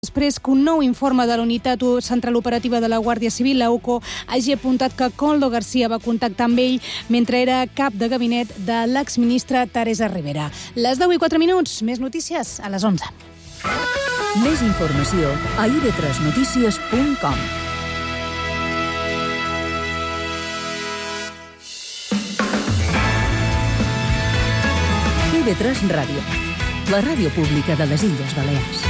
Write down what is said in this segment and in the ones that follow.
Després que un nou informe de la Unitat Central Operativa de la Guàrdia Civil, la UCO, hagi apuntat que Koldo García va contactar amb ell mentre era cap de gabinet de l'exministra Teresa Rivera. Les 10:04, més notícies a les 11. Més informació a ib3notícies.com. IB3 Ràdio, la ràdio pública de les Illes Balears.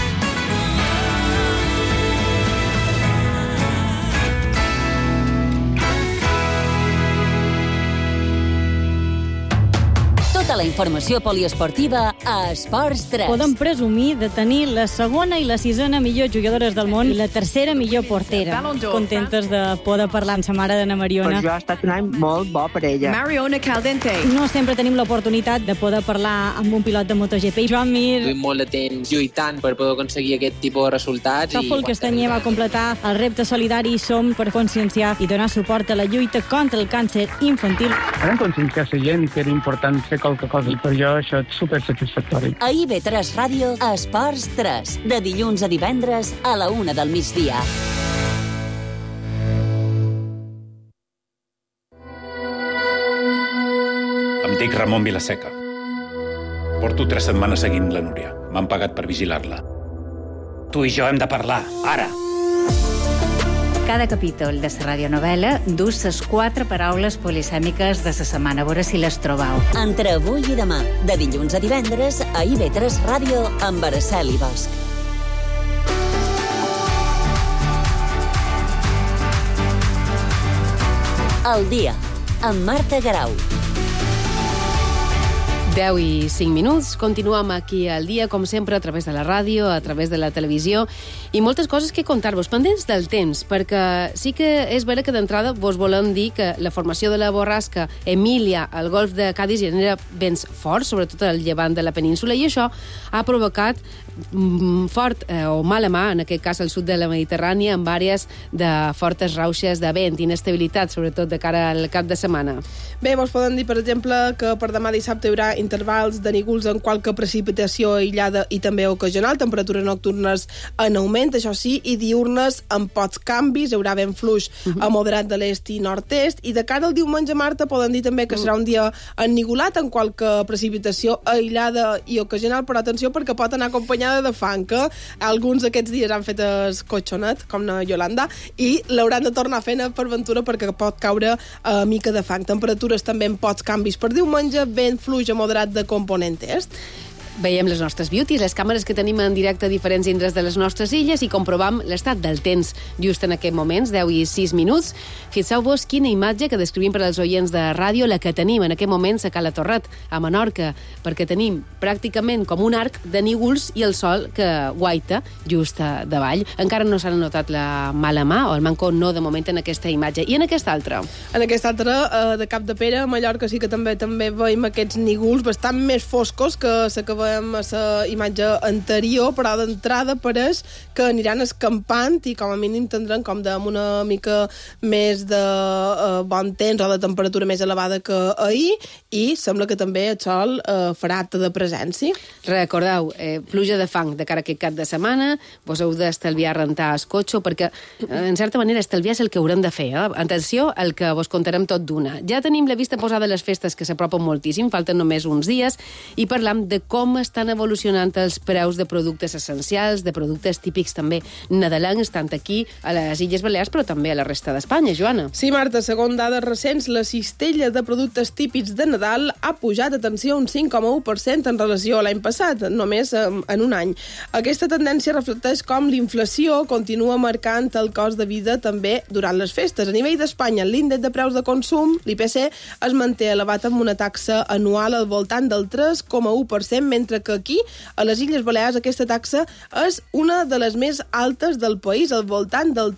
Tota la informació poliesportiva a Esports 3. Podem presumir de tenir la segona i la sisena millor jugadores del món i la tercera millor portera. Contentes de poder parlar amb sa mare d'Anna Mariona. Per jo ha estat un any molt bo per ella. Mariona Caldente. No sempre tenim l'oportunitat de poder parlar amb un pilot de MotoGP. Joan Mir. Duim molt de temps lluitant per poder aconseguir aquest tipus de resultats. Tòfol Castanyer va completar el repte solidari Som per conscienciar i donar suport a la lluita contra el càncer infantil. Vam conscienciar la gent que era important fer qualque cosa i per jo això és supersatisfactori. A IB3 Ràdio, Esports 3, de dilluns a divendres a la 1 del migdia. Em dic Ramon Vilaseca. Porto 3 setmanes seguint la Núria. M'han pagat per vigilar-la. Tu i jo hem de parlar, ara! Cada capítol de la radionovel·la dus les 4 paraules polisèmiques de la setmana. A veure si les trobeu. Entre avui i demà, de dilluns a divendres, a IB3 Ràdio, amb Araceli Bosch. El dia, amb Marta Garau. 10:05. Continuem aquí al dia, com sempre, a través de la ràdio, a través de la televisió, i moltes coses que contar-vos, pendents del temps, perquè sí que és vera que d'entrada vos volem dir que la formació de la borrasca Emília al golf de Cádiz genera vents forts, sobretot al llevant de la península, i això ha provocat fort o mala mà, en aquest cas al sud de la Mediterrània, amb àrees de fortes rauxes de vent, inestabilitat, sobretot de cara al cap de setmana. Bé, vos poden dir, per exemple, que per demà dissabte hi haurà intervals de nígols en qualque precipitació aïllada i també ocasional, temperatures nocturnes en augment, això sí, i diurnes amb pocs canvis, hi haurà vent fluix a moderat de l'est i nord-est, i de cara al diumenge, Marta, poden dir també que serà un dia ennigolat en qualque precipitació aïllada i ocasional, però atenció perquè pot anar acompanyada de fang, que alguns d'aquests dies han fet escotxonet, com na Yolanda, i l'hauran de tornar fent per ventura perquè pot caure mica de fang. Temperatures també amb pocs canvis per diumenge, vent fluix a moderat de component est. Veiem les nostres beauties, les càmeres que tenim en directe a diferents indrets de les nostres illes i comprovam l'estat del temps just en aquests moments, 10:06. Fixeu-vos quina imatge que descrivim per als oients de ràdio, la que tenim en aquest moments a Cala Torret, a Menorca, perquè tenim pràcticament com un arc de nígols i el sol que guaita just davall. Encara no s'ha notat la mala mà, o el manco no de moment en aquesta imatge. I en aquesta altra? En aquesta altra, de Cap de Pere, a Mallorca, sí que també veiem aquests nígols bastant més foscos que la que veiem a la imatge anterior, però d'entrada pareix que aniran escampant i com a mínim tindran com una mica més de bon temps o de temperatura més elevada que ahir, i sembla que també el sol farà acte de presència. Recordeu, pluja de fang de cara a aquest cap de setmana, vos heu d'estalviar rentar el cotxe, perquè en certa manera estalviar és el que haurem de fer. Atenció al que vos contarem tot d'una. Ja tenim la vista posada a les festes que s'apropen moltíssim, falten només uns dies, i parlam de com estan evolucionant els preus de productes essencials, de productes típics també nadalencs, tant aquí a les Illes Balears, però també a la resta d'Espanya. Joana. Sí, Marta, segons dades recents, la cistella de productes típics de Nadal ha pujat, atenció, un 5,1% en relació a l'any passat, només en un any. Aquesta tendència reflecteix com l'inflació continua marcant el cost de vida també durant les festes. A nivell d'Espanya, l'índex de preus de consum, l'IPC, es manté elevat amb una taxa anual al voltant del 3,1%, mentre que aquí, a les Illes Balears, aquesta taxa és una de les més altes del país, al voltant del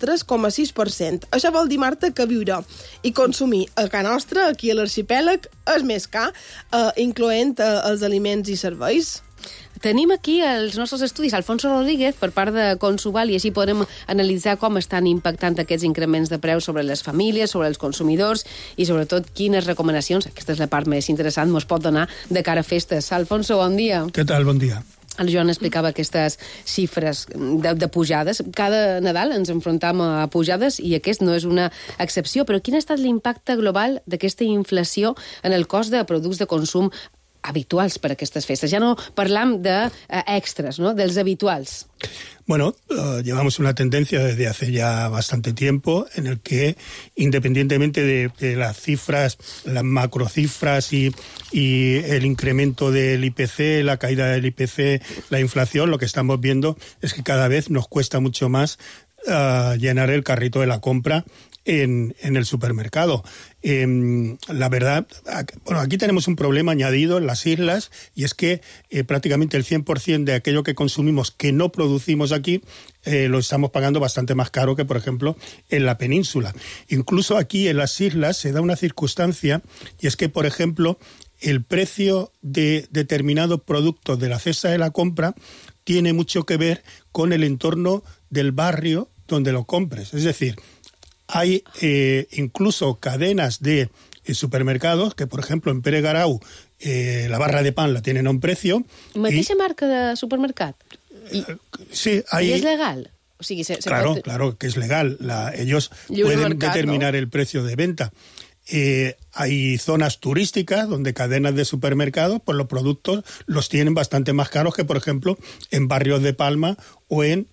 3,6%. Això vol dir, Marta, que viure i consumir a casa nostra, aquí a l'arxipèlag, és més car, incloent els aliments i serveis. Tenim aquí els nostres estudis Alfonso Rodríguez per part de Consuval i així podem analitzar com estan impactant aquests increments de preus sobre les famílies, sobre els consumidors i sobretot quines recomanacions, aquesta és la part més interessant, ens pot donar de cara a festes. Alfonso, bon dia. Què tal? Bon dia. El Joan explicava aquestes xifres de pujades. Cada Nadal ens enfrontam a pujades i aquest no és una excepció. Però quin ha estat l'impacte global d'aquesta inflació en el cost de productes de consum habituals per a aquestes festes? Ja no parlam d'extras, ¿no? Dels habituals. Bueno, llevamos una tendencia desde hace ya bastante tiempo en el que, independientemente de las cifras, las macrocifras y el incremento del IPC, la caída del IPC, la inflación, lo que estamos viendo es que cada vez nos cuesta mucho más llenar el carrito de la compra en el supermercado. La verdad, bueno, aquí tenemos un problema añadido en las islas y es que prácticamente el 100% de aquello que consumimos que no producimos aquí lo estamos pagando bastante más caro que, por ejemplo, en la península. Incluso aquí en las islas se da una circunstancia y es que, por ejemplo, el precio de determinados productos de la cesta de la compra tiene mucho que ver con el entorno del barrio donde lo compres. Es decir, hay incluso cadenas de supermercados que, por ejemplo, en Pere Garau la barra de pan la tienen a un precio. Mateixa marca de supermercat? Sí, hay... ¿Y es legal? O sigui, claro que es legal. Ellos pueden determinar el precio de venta. Hay zonas turísticas donde cadenas de supermercados, pues los productos los tienen bastante más caros que, por ejemplo, en barrios de Palma o en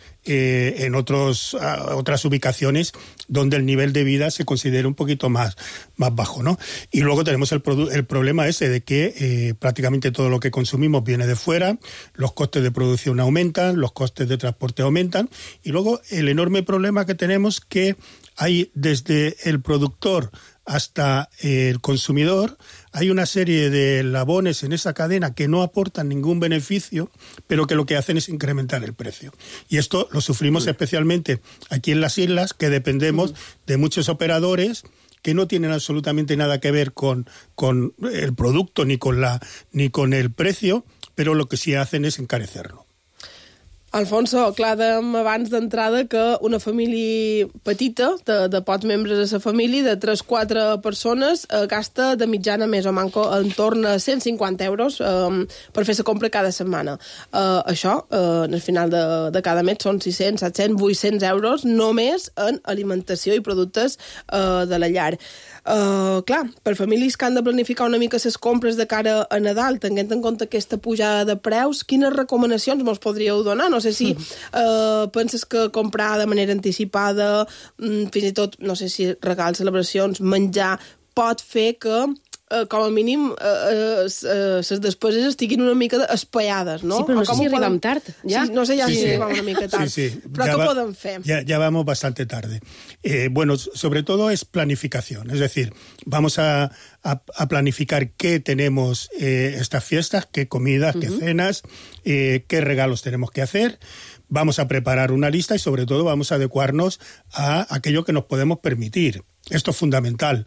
otras ubicaciones donde el nivel de vida se considera un poquito más bajo, ¿no? Y luego tenemos el problema ese de que prácticamente todo lo que consumimos viene de fuera, los costes de producción aumentan, los costes de transporte aumentan, y luego el enorme problema que tenemos que hay desde el productor hasta el consumidor, hay una serie de eslabones en esa cadena que no aportan ningún beneficio, pero que lo que hacen es incrementar el precio. Y esto lo sufrimos especialmente aquí en las islas, que dependemos de muchos operadores que no tienen absolutamente nada que ver con el producto ni con el precio, pero lo que sí hacen es encarecerlo. Alfonso, clar, dèiem abans d'entrada que una família petita, de pocs membres de la família, de 3-4 persones, gasta de mitjana més o manco en torn a 150 euros per fer la compra cada setmana. Això, al final de cada mes, són 600, 700, 800 euros només en alimentació i productes de la llar. Clar, per famílies que han de planificar una mica les compres de cara a Nadal, tenint en compte aquesta pujada de preus, quines recomanacions mos podríeu donar? No sé si penses que comprar de manera anticipada, fins i tot, no sé si regals, celebracions, menjar, pot fer que com a mínim les despeses estiguin una mica espaiades, ¿no? Sí, però no sé si arribem tard. Ja? Sí, no sé si arribem una mica tard. Sí. Però què podem fer? Ya vamos bastante tarde. Bueno, sobre todo es planificación. Es decir, vamos a planificar qué tenemos estas fiestas, qué comidas, qué cenas, qué regalos tenemos que hacer. Vamos a preparar una lista y, sobre todo, vamos a adecuarnos a aquello que nos podemos permitir. Esto es fundamental.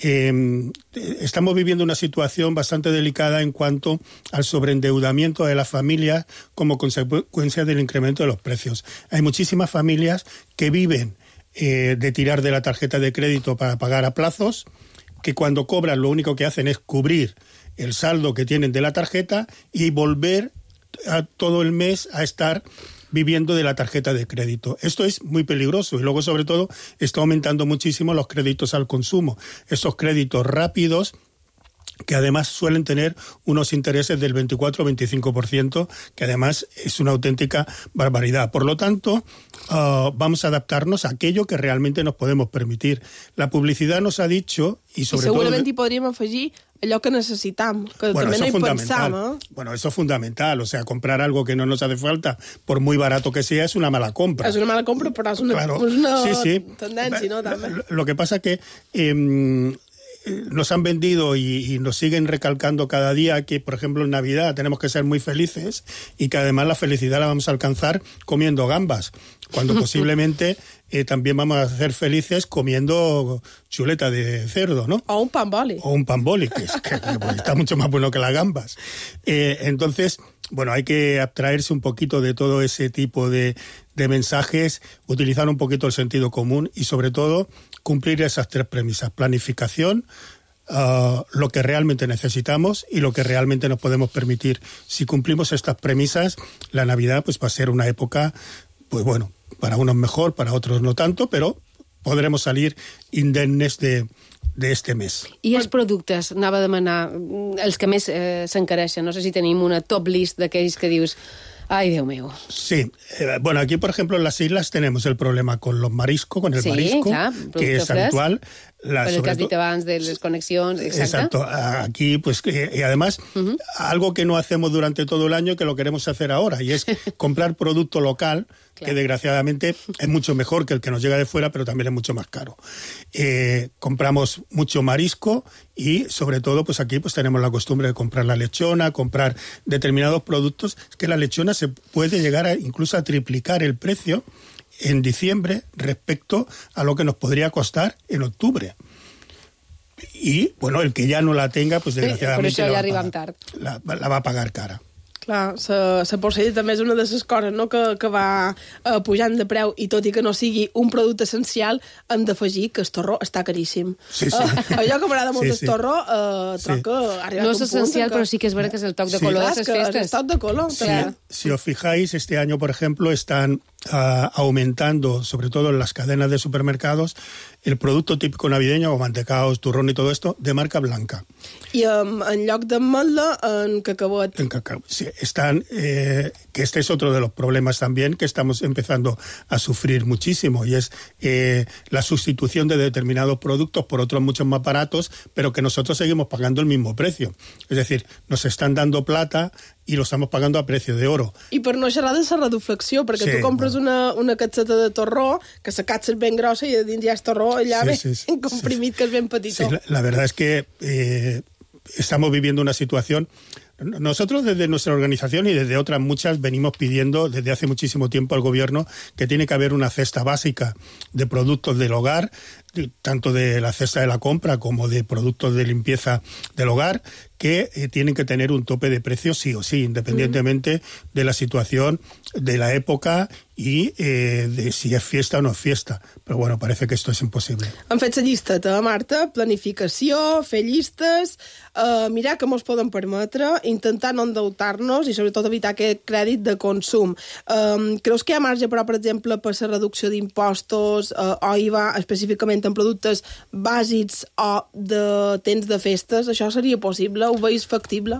Estamos viviendo una situación bastante delicada en cuanto al sobreendeudamiento de las familias como consecuencia del incremento de los precios. Hay muchísimas familias que viven de tirar de la tarjeta de crédito para pagar a plazos, que cuando cobran lo único que hacen es cubrir el saldo que tienen de la tarjeta y volver todo el mes a estar viviendo de la tarjeta de crédito. Esto es muy peligroso y luego, sobre todo, está aumentando muchísimo los créditos al consumo. Estos créditos rápidos que además suelen tener unos intereses del 24 o 25%, que además es una auténtica barbaridad. Por lo tanto, vamos a adaptarnos a aquello que realmente nos podemos permitir. La publicidad nos ha dicho, y sobre todo... Segurament hi podríem afegir allò que necessitam, que bueno, també no hi pensam. Bueno, eso es fundamental. O sea, comprar algo que no nos hace falta, por muy barato que sea, es una mala compra. És una mala compra, però és una tendència, ¿no? També. Lo que pasa que nos han vendido y nos siguen recalcando cada día que, por ejemplo, en Navidad tenemos que ser muy felices y que además la felicidad la vamos a alcanzar comiendo gambas, cuando posiblemente también vamos a ser felices comiendo chuleta de cerdo, ¿no? O un pan boli. O un pan boli, que está mucho más bueno que las gambas. Entonces, bueno, hay que abstraerse un poquito de todo ese tipo de mensajes, utilizar un poquito el sentido común y, sobre todo, cumplir esas tres premisas: planificación, lo que realmente necesitamos y lo que realmente nos podemos permitir. Si cumplimos estas premisas, la Navidad pues va a ser una época, pues bueno, para unos mejor, para otros no tanto, però podremos salir indemnes d'este mes. I els productes, anava a demanar, els que més s'encareixen. No sé si tenim una top list d'aquells que dius... Ay, Dios mío. Sí. Bueno, aquí, por ejemplo, en las islas tenemos el problema con los mariscos, con el marisco, clar, que es habitual. Per el que has dit abans de les conexiones, exacte. Exacto. Aquí, pues, y además, algo que no hacemos durante todo el año, que lo queremos hacer ahora, y es comprar producto local, que desgraciadamente es mucho mejor que el que nos llega de fuera, pero también es mucho más caro. Compramos mucho marisco y, sobre todo, pues aquí pues tenemos la costumbre de comprar la lechona, comprar determinados productos. Es que la lechona se puede llegar incluso a triplicar el precio en diciembre respecto a lo que nos podría costar en octubre. Y, bueno, el que ya no la tenga, pues desgraciadamente per això ja arribem tard. La va a pagar cara. Clar, la porcella també és una de les coses, no?, que va pujant de preu, i tot i que no sigui un producte essencial, hem d'afegir que el torró està caríssim. Sí. Allò que m'agrada molt el torró, troc que ha arribat no és essencial, però sí que és vera que és el toc de color de les festes. El toc de color, clar. Si os fijáis, este año, por ejemplo, están aumentando, sobre todo en las cadenas de supermercados, el producto típico navideño, como mantecaos, turrón y todo esto, de marca blanca. I en lloc d'ametla, en cacauet. En cacao, sí. Están, que este es otro de los problemas también que estamos empezando a sufrir muchísimo, y es la sustitución de determinados productos por otros mucho más baratos, pero que nosotros seguimos pagando el mismo precio. Es decir, nos están dando plata i lo estamos pagando a precio de oro. I per no xerrar de la reduflexió, perquè tu compres una catzeta de torró, que la catza és ben grossa i a dins ja és torró allà ben comprimit, que és ben petitó. Sí, la verdad es que estamos viviendo una situación... Nosotros desde nuestra organización y desde otras muchas venimos pidiendo desde hace muchísimo tiempo al gobierno que tiene que haber una cesta básica de productos del hogar, tanto de la cesta de la compra como de productos de limpieza del hogar, que tienen que tener un tope de precio sí o sí, independientemente de la situación, de la época y de si és fiesta o no és fiesta. Però bueno, parece que esto es imposible. Han fet la llisteta, Marta, planificació, fer llistes, mirar què ens poden permetre, intentar no endeutar-nos i sobretot evitar aquest crèdit de consum. Creus que hi ha marge, però, per exemple, per la reducció d'impostos o IVA específicament en productes bàsics o de temps de festes? Això seria possible? ¿Ho veis factible?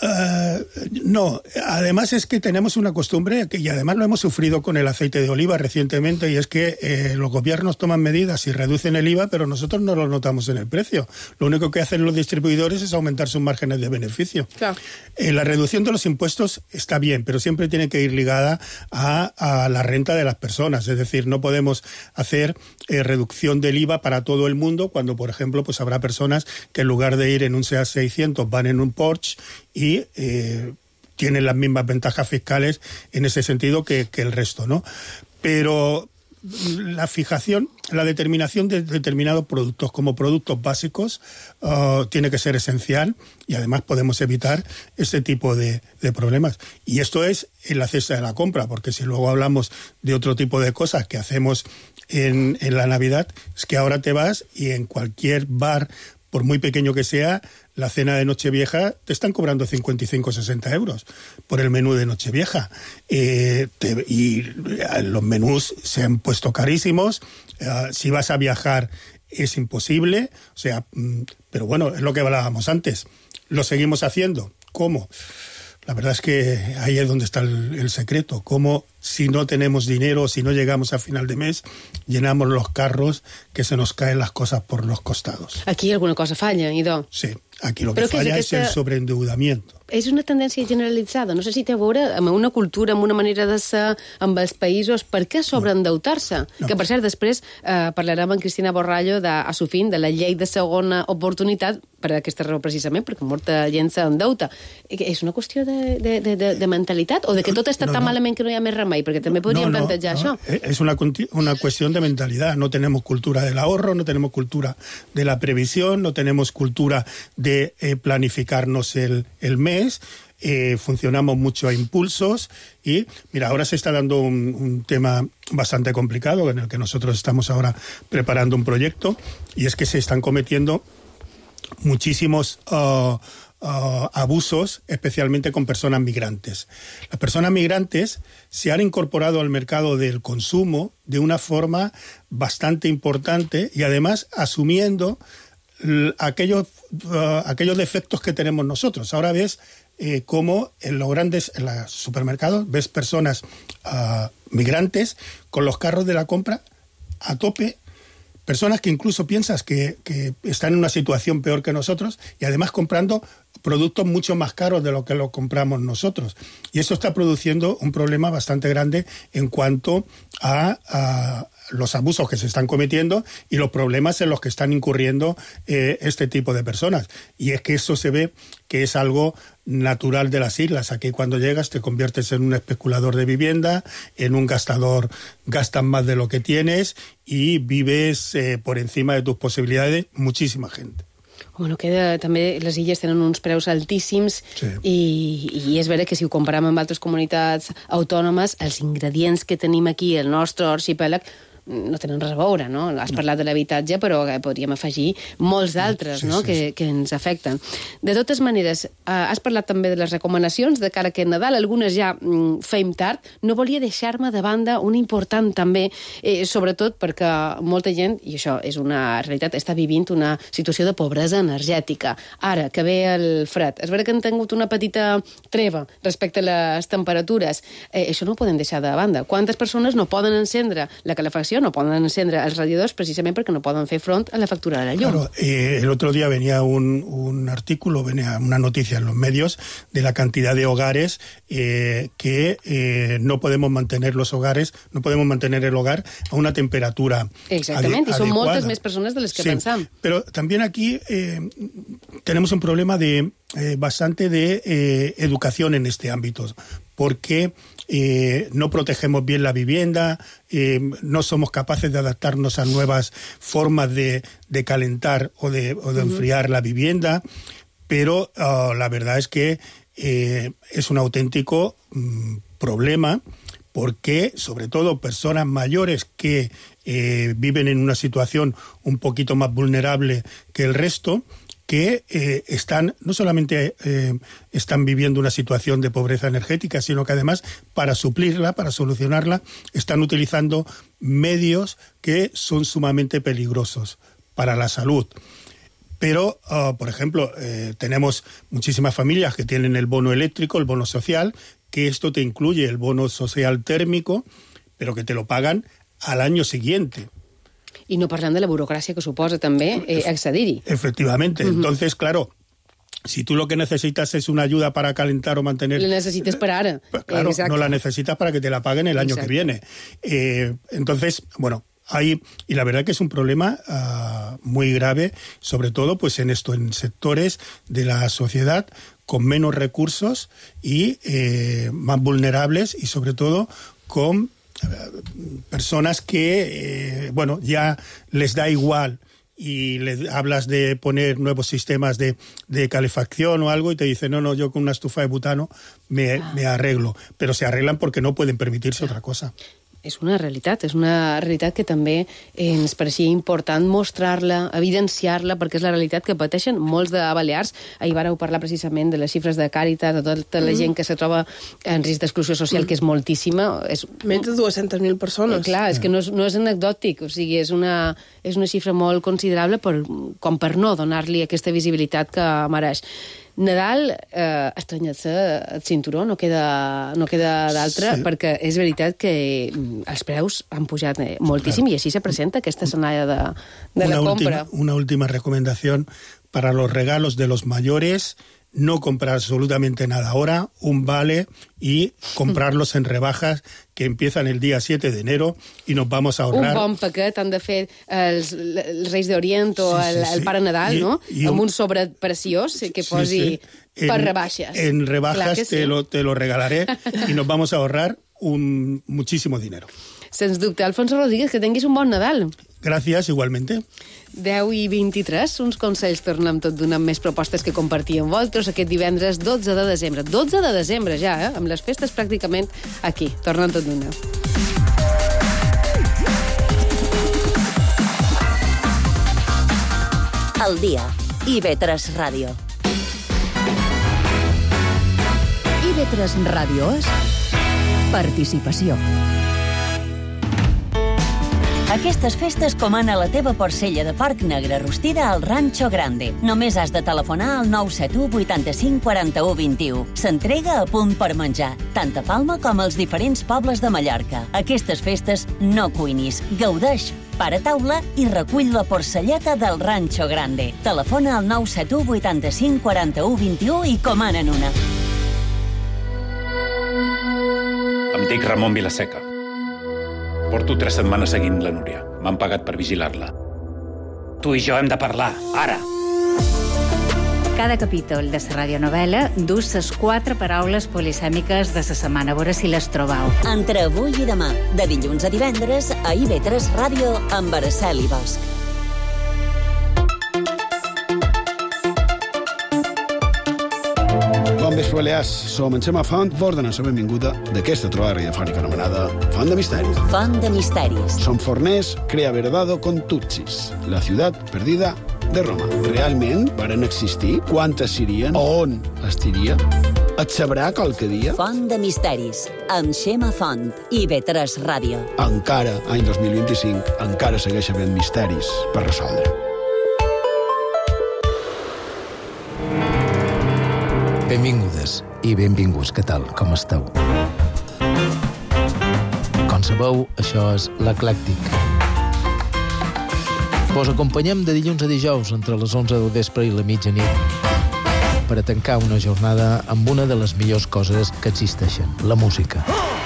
No, además es que tenemos una costumbre, y además lo hemos sufrido con el aceite de oliva recientemente, y es que los gobiernos toman medidas y reducen el IVA, pero nosotros no lo notamos en el precio. Lo único que hacen los distribuidores es aumentar sus márgenes de beneficio. Claro. La reducción de los impuestos está bien, pero siempre tiene que ir ligada a la renta de las personas. Es decir, no podemos hacer reducción del IVA para todo el mundo cuando, por ejemplo, pues habrá personas que en lugar de ir en un Seat 600 van en un Porsche y tienen las mismas ventajas fiscales en ese sentido que el resto, ¿no? Pero la fijación, la determinación de determinados productos como productos básicos tiene que ser esencial, y además podemos evitar este tipo de problemas. Y esto es en la cesta de la compra, porque si luego hablamos de otro tipo de cosas que hacemos en la Navidad, es que ahora te vas y en cualquier bar, por muy pequeño que sea, la cena de Nochevieja te están cobrando 55 o 60 euros por el menú de Nochevieja. Y los menús se han puesto carísimos. Si vas a viajar es imposible. O sea, pero bueno, es lo que hablábamos antes. Lo seguimos haciendo. ¿Cómo? La verdad es que ahí es donde está el secreto. Cómo, si no tenemos dinero, si no llegamos a final de mes, llenamos los carros, que se nos caen las cosas por los costados. Aquí alguna cosa falla, idò. Sí, aquí lo que falla es el sobreendeudamiento. És una tendència generalitzada. No sé si té a veure amb una cultura, amb una manera de ser, amb els països. Per què sobreendeutar-se? No. Que, per cert, després parlarem amb Cristina Borrallo a Sofín, de la llei de segona oportunitat, per aquesta raó precisament, perquè molta gent s'endeuta. És una qüestió de mentalitat? O de que tot està tan malament que no hi ha més remei? Perquè també podríem plantejar això. Es una cuestión de mentalidad. No tenemos cultura del ahorro, no tenemos cultura de la previsión, no tenemos cultura de planificarnos el mes. Funcionamos mucho a impulsos y, mira, ahora se está dando un tema bastante complicado en el que nosotros estamos ahora preparando un proyecto, y es que se están cometiendo muchísimos abusos, especialmente con personas migrantes. Las personas migrantes se han incorporado al mercado del consumo de una forma bastante importante y además asumiendo aquellos defectos que tenemos nosotros. Ahora ves cómo en los supermercados ves personas migrantes con los carros de la compra a tope, personas que incluso piensas que están en una situación peor que nosotros y además comprando productos mucho más caros de lo que lo compramos nosotros. Y eso está produciendo un problema bastante grande en cuanto a los abusos que se están cometiendo y los problemas en los que están incurriendo este tipo de personas. Y es que eso se ve que es algo natural de las islas. Aquí cuando llegas te conviertes en un especulador de vivienda, en un gastador, gastas más de lo que tienes y vives por encima de tus posibilidades muchísima gente. Bueno, també les illes tenen uns preus altíssims i és vera que si ho comparem amb altres comunitats autònomes, els ingredients que tenim aquí al nostre arxipèlag no tenen res a veure, no? Has parlat de l'habitatge, però podríem afegir molts d'altres, no? Que ens afecten. De totes maneres, has parlat també de les recomanacions de cara que Nadal, algunes ja fem tard. No volia deixar-me de banda una important també, sobretot perquè molta gent, i això és una realitat, està vivint una situació de pobresa energètica. Ara, que ve el fred, és vera que han tingut una petita treva respecte a les temperatures. Això no ho podem deixar de banda. Quantes persones no poden encendre la calefacció, no poden encendre els radiadors precisament perquè no poden fer front a la factura de la llum. Claro, el otro día venía un artículo, venía una noticia en los medios de la cantidad de hogares que no podemos mantener los hogares, no podemos mantener el hogar a una temperatura Exactament, i són moltes més persones de les que pensam. Pero también aquí tenemos un problema bastante de educación en este ámbito, porque no protegemos bien la vivienda, no somos capaces de adaptarnos a nuevas formas de calentar o de enfriar la vivienda, pero la verdad es que es un auténtico problema porque, sobre todo, personas mayores que viven en una situación un poquito más vulnerable que el resto, que no solamente están viviendo una situación de pobreza energética, sino que además para suplirla, para solucionarla, están utilizando medios que son sumamente peligrosos para la salud. Pero, por ejemplo, tenemos muchísimas familias que tienen el bono eléctrico, el bono social, que esto te incluye el bono social térmico, pero que te lo pagan al año siguiente. I no parlant de la burocràcia que suposa també accedir-hi. Efectivamente. Entonces, claro, si tú lo que necesitas es una ayuda para calentar o mantener... La necesites para ahora. Pues claro, no la necesitas para que te la paguen el año que viene. Entonces, bueno, y la verdad que es un problema muy grave, sobre todo pues en sectores de la sociedad con menos recursos y más vulnerables y sobre todo con personas que, ya les da igual y les hablas de poner nuevos sistemas de calefacción o algo y te dicen, no, yo con una estufa de butano me arreglo. Pero se arreglan porque no pueden permitirse otra cosa. És una realitat que també ens pareixia important mostrar-la, evidenciar-la, perquè és la realitat que pateixen molts de Balears. Ahir vàreu parlar precisament de les xifres de Càritas, de tota la gent que se troba en risc d'exclusió social, que és moltíssima. Menys de 200.000 persones. Clar, és que no és anecdòtic, o sigui, és una xifra molt considerable com per no donar-li aquesta visibilitat que mereix. Nadal, estranyar-se el cinturó, no queda d'altre, perquè és veritat que els preus han pujat moltíssim i així se presenta aquesta escenària de la compra. Una última recomendación para los regalos de los mayores: no comprar absolutamente nada ahora, un vale, y comprarlos en rebajas que empiezan el día 7 de enero y nos vamos a ahorrar... Un bon paquet han de fer els Reis d'Orient o el Pare Nadal, no? Amb un sobre preciós que posi per rebaixes. En rebajas te lo regalaré y nos vamos a ahorrar muchísimo dinero. Sens dubte. Alfonso Rodríguez, que tinguis un bon Nadal. Gracias, igualmente. 10:23, uns consells, tornem tot donant més propostes que compartir amb vosaltres aquest divendres 12 de desembre. 12 de desembre ja, amb les festes pràcticament aquí, tornem tot d'una. El dia, IB3 Ràdio. IB3 Ràdio és participació. Aquestes festes comana la teva porcella de porc negre rostida al Rancho Grande. Només has de telefonar al 971 85 41 21. S'entrega a punt per menjar, tant a Palma com als diferents pobles de Mallorca. Aquestes festes no cuinis, gaudeix, para taula i recull la porcelleta del Rancho Grande. Telefona al 971 85 41 21 i comanen una. Em dic Ramon Vilaseca. Porto 3 setmanes seguint la Núria. M'han pagat per vigilar-la. Tu i jo hem de parlar, ara! Cada capítol de la radionovel·la dus les 4 paraules polisèmiques de la setmana. A veure si les trobeu. Entre avui i demà, de dilluns a divendres, a IB3 Ràdio amb Araceli Bosch. Bon vespre, Balears. Som en Xema Font, vos donem la benvinguda d'aquesta trobada radiofònica anomenada Font de Misteris. Font de Misteris. Som forners, crea verdado con Tutsis, la ciutat perdida de Roma. Realment varen existir? Quantes serien? On estiria? Et sabrà qualque dia? Font de Misteris, amb Xema Font, IB3 Ràdio. Encara, any 2025, encara segueix havent misteris per resoldre. Benvingudes i benvinguts, què tal? Com esteu? Com sabeu, això és l'Eclèctic. Vos acompanyem de dilluns a dijous entre les 11 del vespre i la mitjanit per a tancar una jornada amb una de les millors coses que existeixen, la música.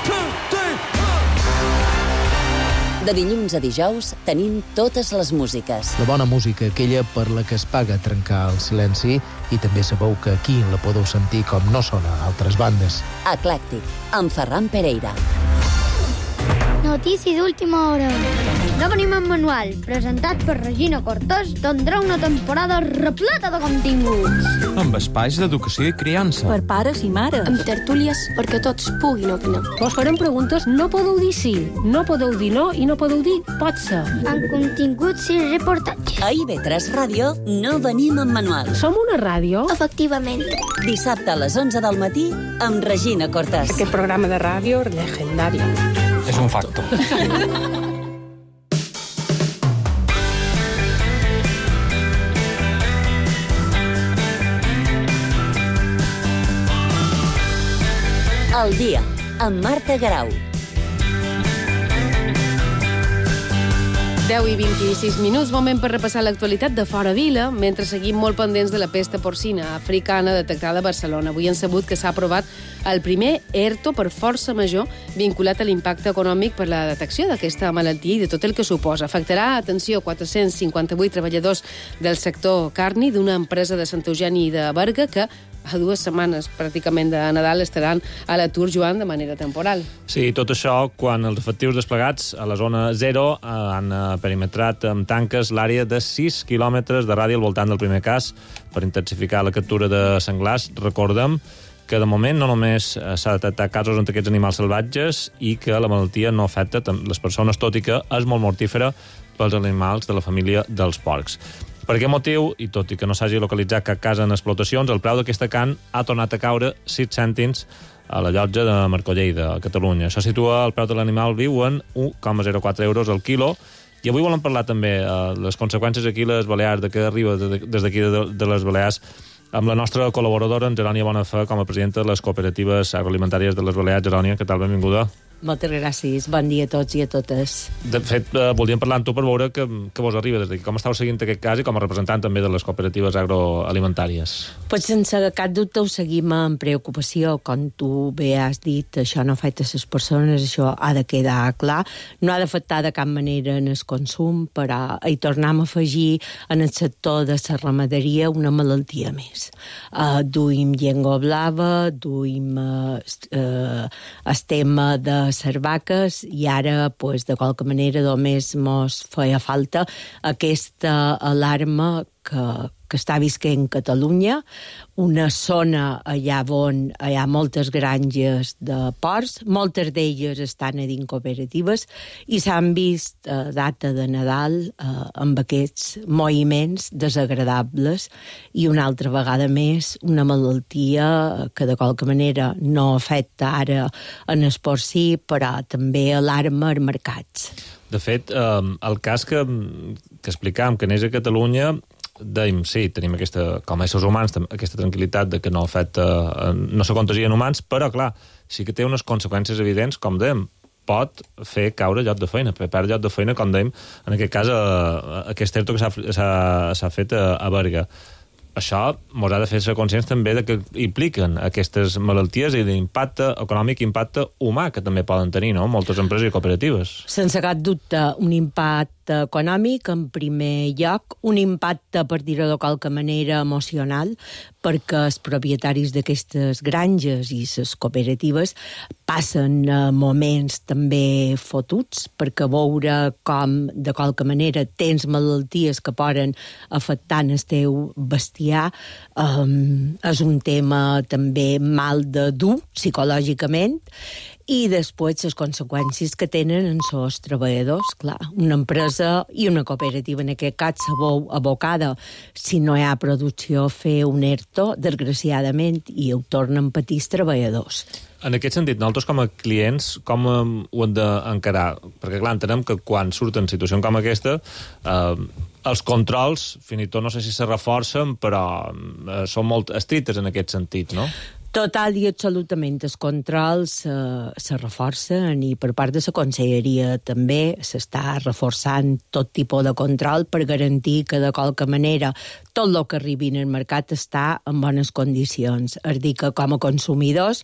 De dilluns a dijous tenim totes les músiques. La bona música, aquella per la que es paga trencar el silenci, i també sabeu que aquí la podeu sentir com no sona a altres bandes. Eclèctic, amb Ferran Pereira. Notícia d'última hora. No venim en manual, presentat per Regina Cortés, tindrà una temporada repleta de continguts. Amb espais d'educació i criança. Per pares i mares. Amb tertúlies perquè tots puguin opinar. Vos farem preguntes, no podeu dir sí, no podeu dir no i no podeu dir pot ser. Amb continguts i reportatges. A IB3 Ràdio no venim en manual. Som una ràdio? Efectivament. Dissabte a les 11 del matí amb Regina Cortés. Aquest programa de ràdio legendari. És un facto. El dia, amb Marta Garau. 10 i 26 minuts, moment per repassar l'actualitat de fora vila, mentre seguim molt pendents de la pesta porcina africana detectada a Barcelona. Avui han sabut que s'ha aprovat el primer ERTO per força major vinculat a l'impacte econòmic per la detecció d'aquesta malaltia i de tot el que suposa. Afectarà, atenció, 458 treballadors del sector carni d'una empresa de Sant Eugeni de Berga que a 2 setmanes pràcticament de Nadal estaran a l'atur, Joan, de manera temporal. Sí, tot això quan els efectius desplegats a la zona 0 han perimetrat amb tanques l'àrea de 6 quilòmetres de radi al voltant del primer cas per intensificar la captura de senglars. Recordem que de moment no només s'ha detectat casos entre aquests animals salvatges i que la malaltia no afecta les persones, tot i que és molt mortífera pels animals de la família dels porcs. Per aquest motiu, i tot i que no s'hagi localitzat cap cas en explotacions, el preu d'aquesta carn ha tornat a caure 6 cèntims a la llotja de Marcolleda, a Catalunya. Això situa el preu de l'animal viu en 1,04 euros al quilo. I avui volem parlar també de les conseqüències aquí a les Balears, de què arriba des d'aquí de les Balears, amb la nostra col·laboradora, en Gerònia Bonafé, com a presidenta de les cooperatives agroalimentàries de les Balears. Gerònia, què tal? Benvinguda. Moltes gràcies. Bon dia a tots i a totes. De fet, volíem parlar amb tu per veure que vos arriba des d'aquí. Com estàu seguint aquest cas i com a representant també de les cooperatives agroalimentàries? Pues sense cap dubte ho seguim amb preocupació. Com tu bé has dit, això no afecta les persones, això ha de quedar clar. No ha d'afectar de cap manera en el consum, però hi tornem a afegir en el sector de la ramaderia una malaltia més. Duim llengua blava, duim el tema de les vaques i ara, pues, de qualque manera, només mos feia falta aquesta alarma que està visquent Catalunya, una zona allà on hi ha moltes granges de porcs, moltes d'elles estan a dins cooperatives i s'han vist a data de Nadal amb aquests moviments desagradables i una altra vegada més una malaltia que de qualque manera no afecta ara en el porcí, però també alarma els mercats. De fet, el cas que explicàvem, que neix a Catalunya, dèiem, sí, tenim aquesta, com a éssers humans, aquesta tranquil·litat de que no afecta, no se contagien humans, però, clar, sí que té unes conseqüències evidents, com dèiem, pot fer caure lloc de feina, perdre lloc de feina, com dèiem, en aquest cas, aquest ERTO que s'ha fet a Berga. Això ens ha de fer ser conscients també de que impliquen aquestes malalties i d'impacte econòmic i impacte humà que també poden tenir, no?, moltes empreses i cooperatives. Sense cap dubte, un impacte econòmic, en primer lloc, un impacte, per dir-ho de qualque manera, emocional, perquè els propietaris d'aquestes granges i les cooperatives passen moments també fotuts, perquè veure com, de qualque manera, tens malalties que poden afectar el teu bestiar és un tema també mal de dur psicològicament, i després les conseqüències que tenen en els treballadors. Clar, una empresa i una cooperativa en aquest cas se veu abocada, si no hi ha producció, a fer un ERTO, desgraciadament, i ho tornen a patir els treballadors. En aquest sentit, nosaltres com a clients, com ho hem d'encarar? Perquè, clar, entenem que quan surten situacions com aquesta, els controls, fins i tot no sé si se reforcen, però són molt estrictes en aquest sentit, no? Total i absolutament. Els controls se reforcen i per part de la conselleria també s'està reforçant tot tipus de control per garantir que de qualque manera tot el que arribi al mercat està en bones condicions. És dir, que com a consumidors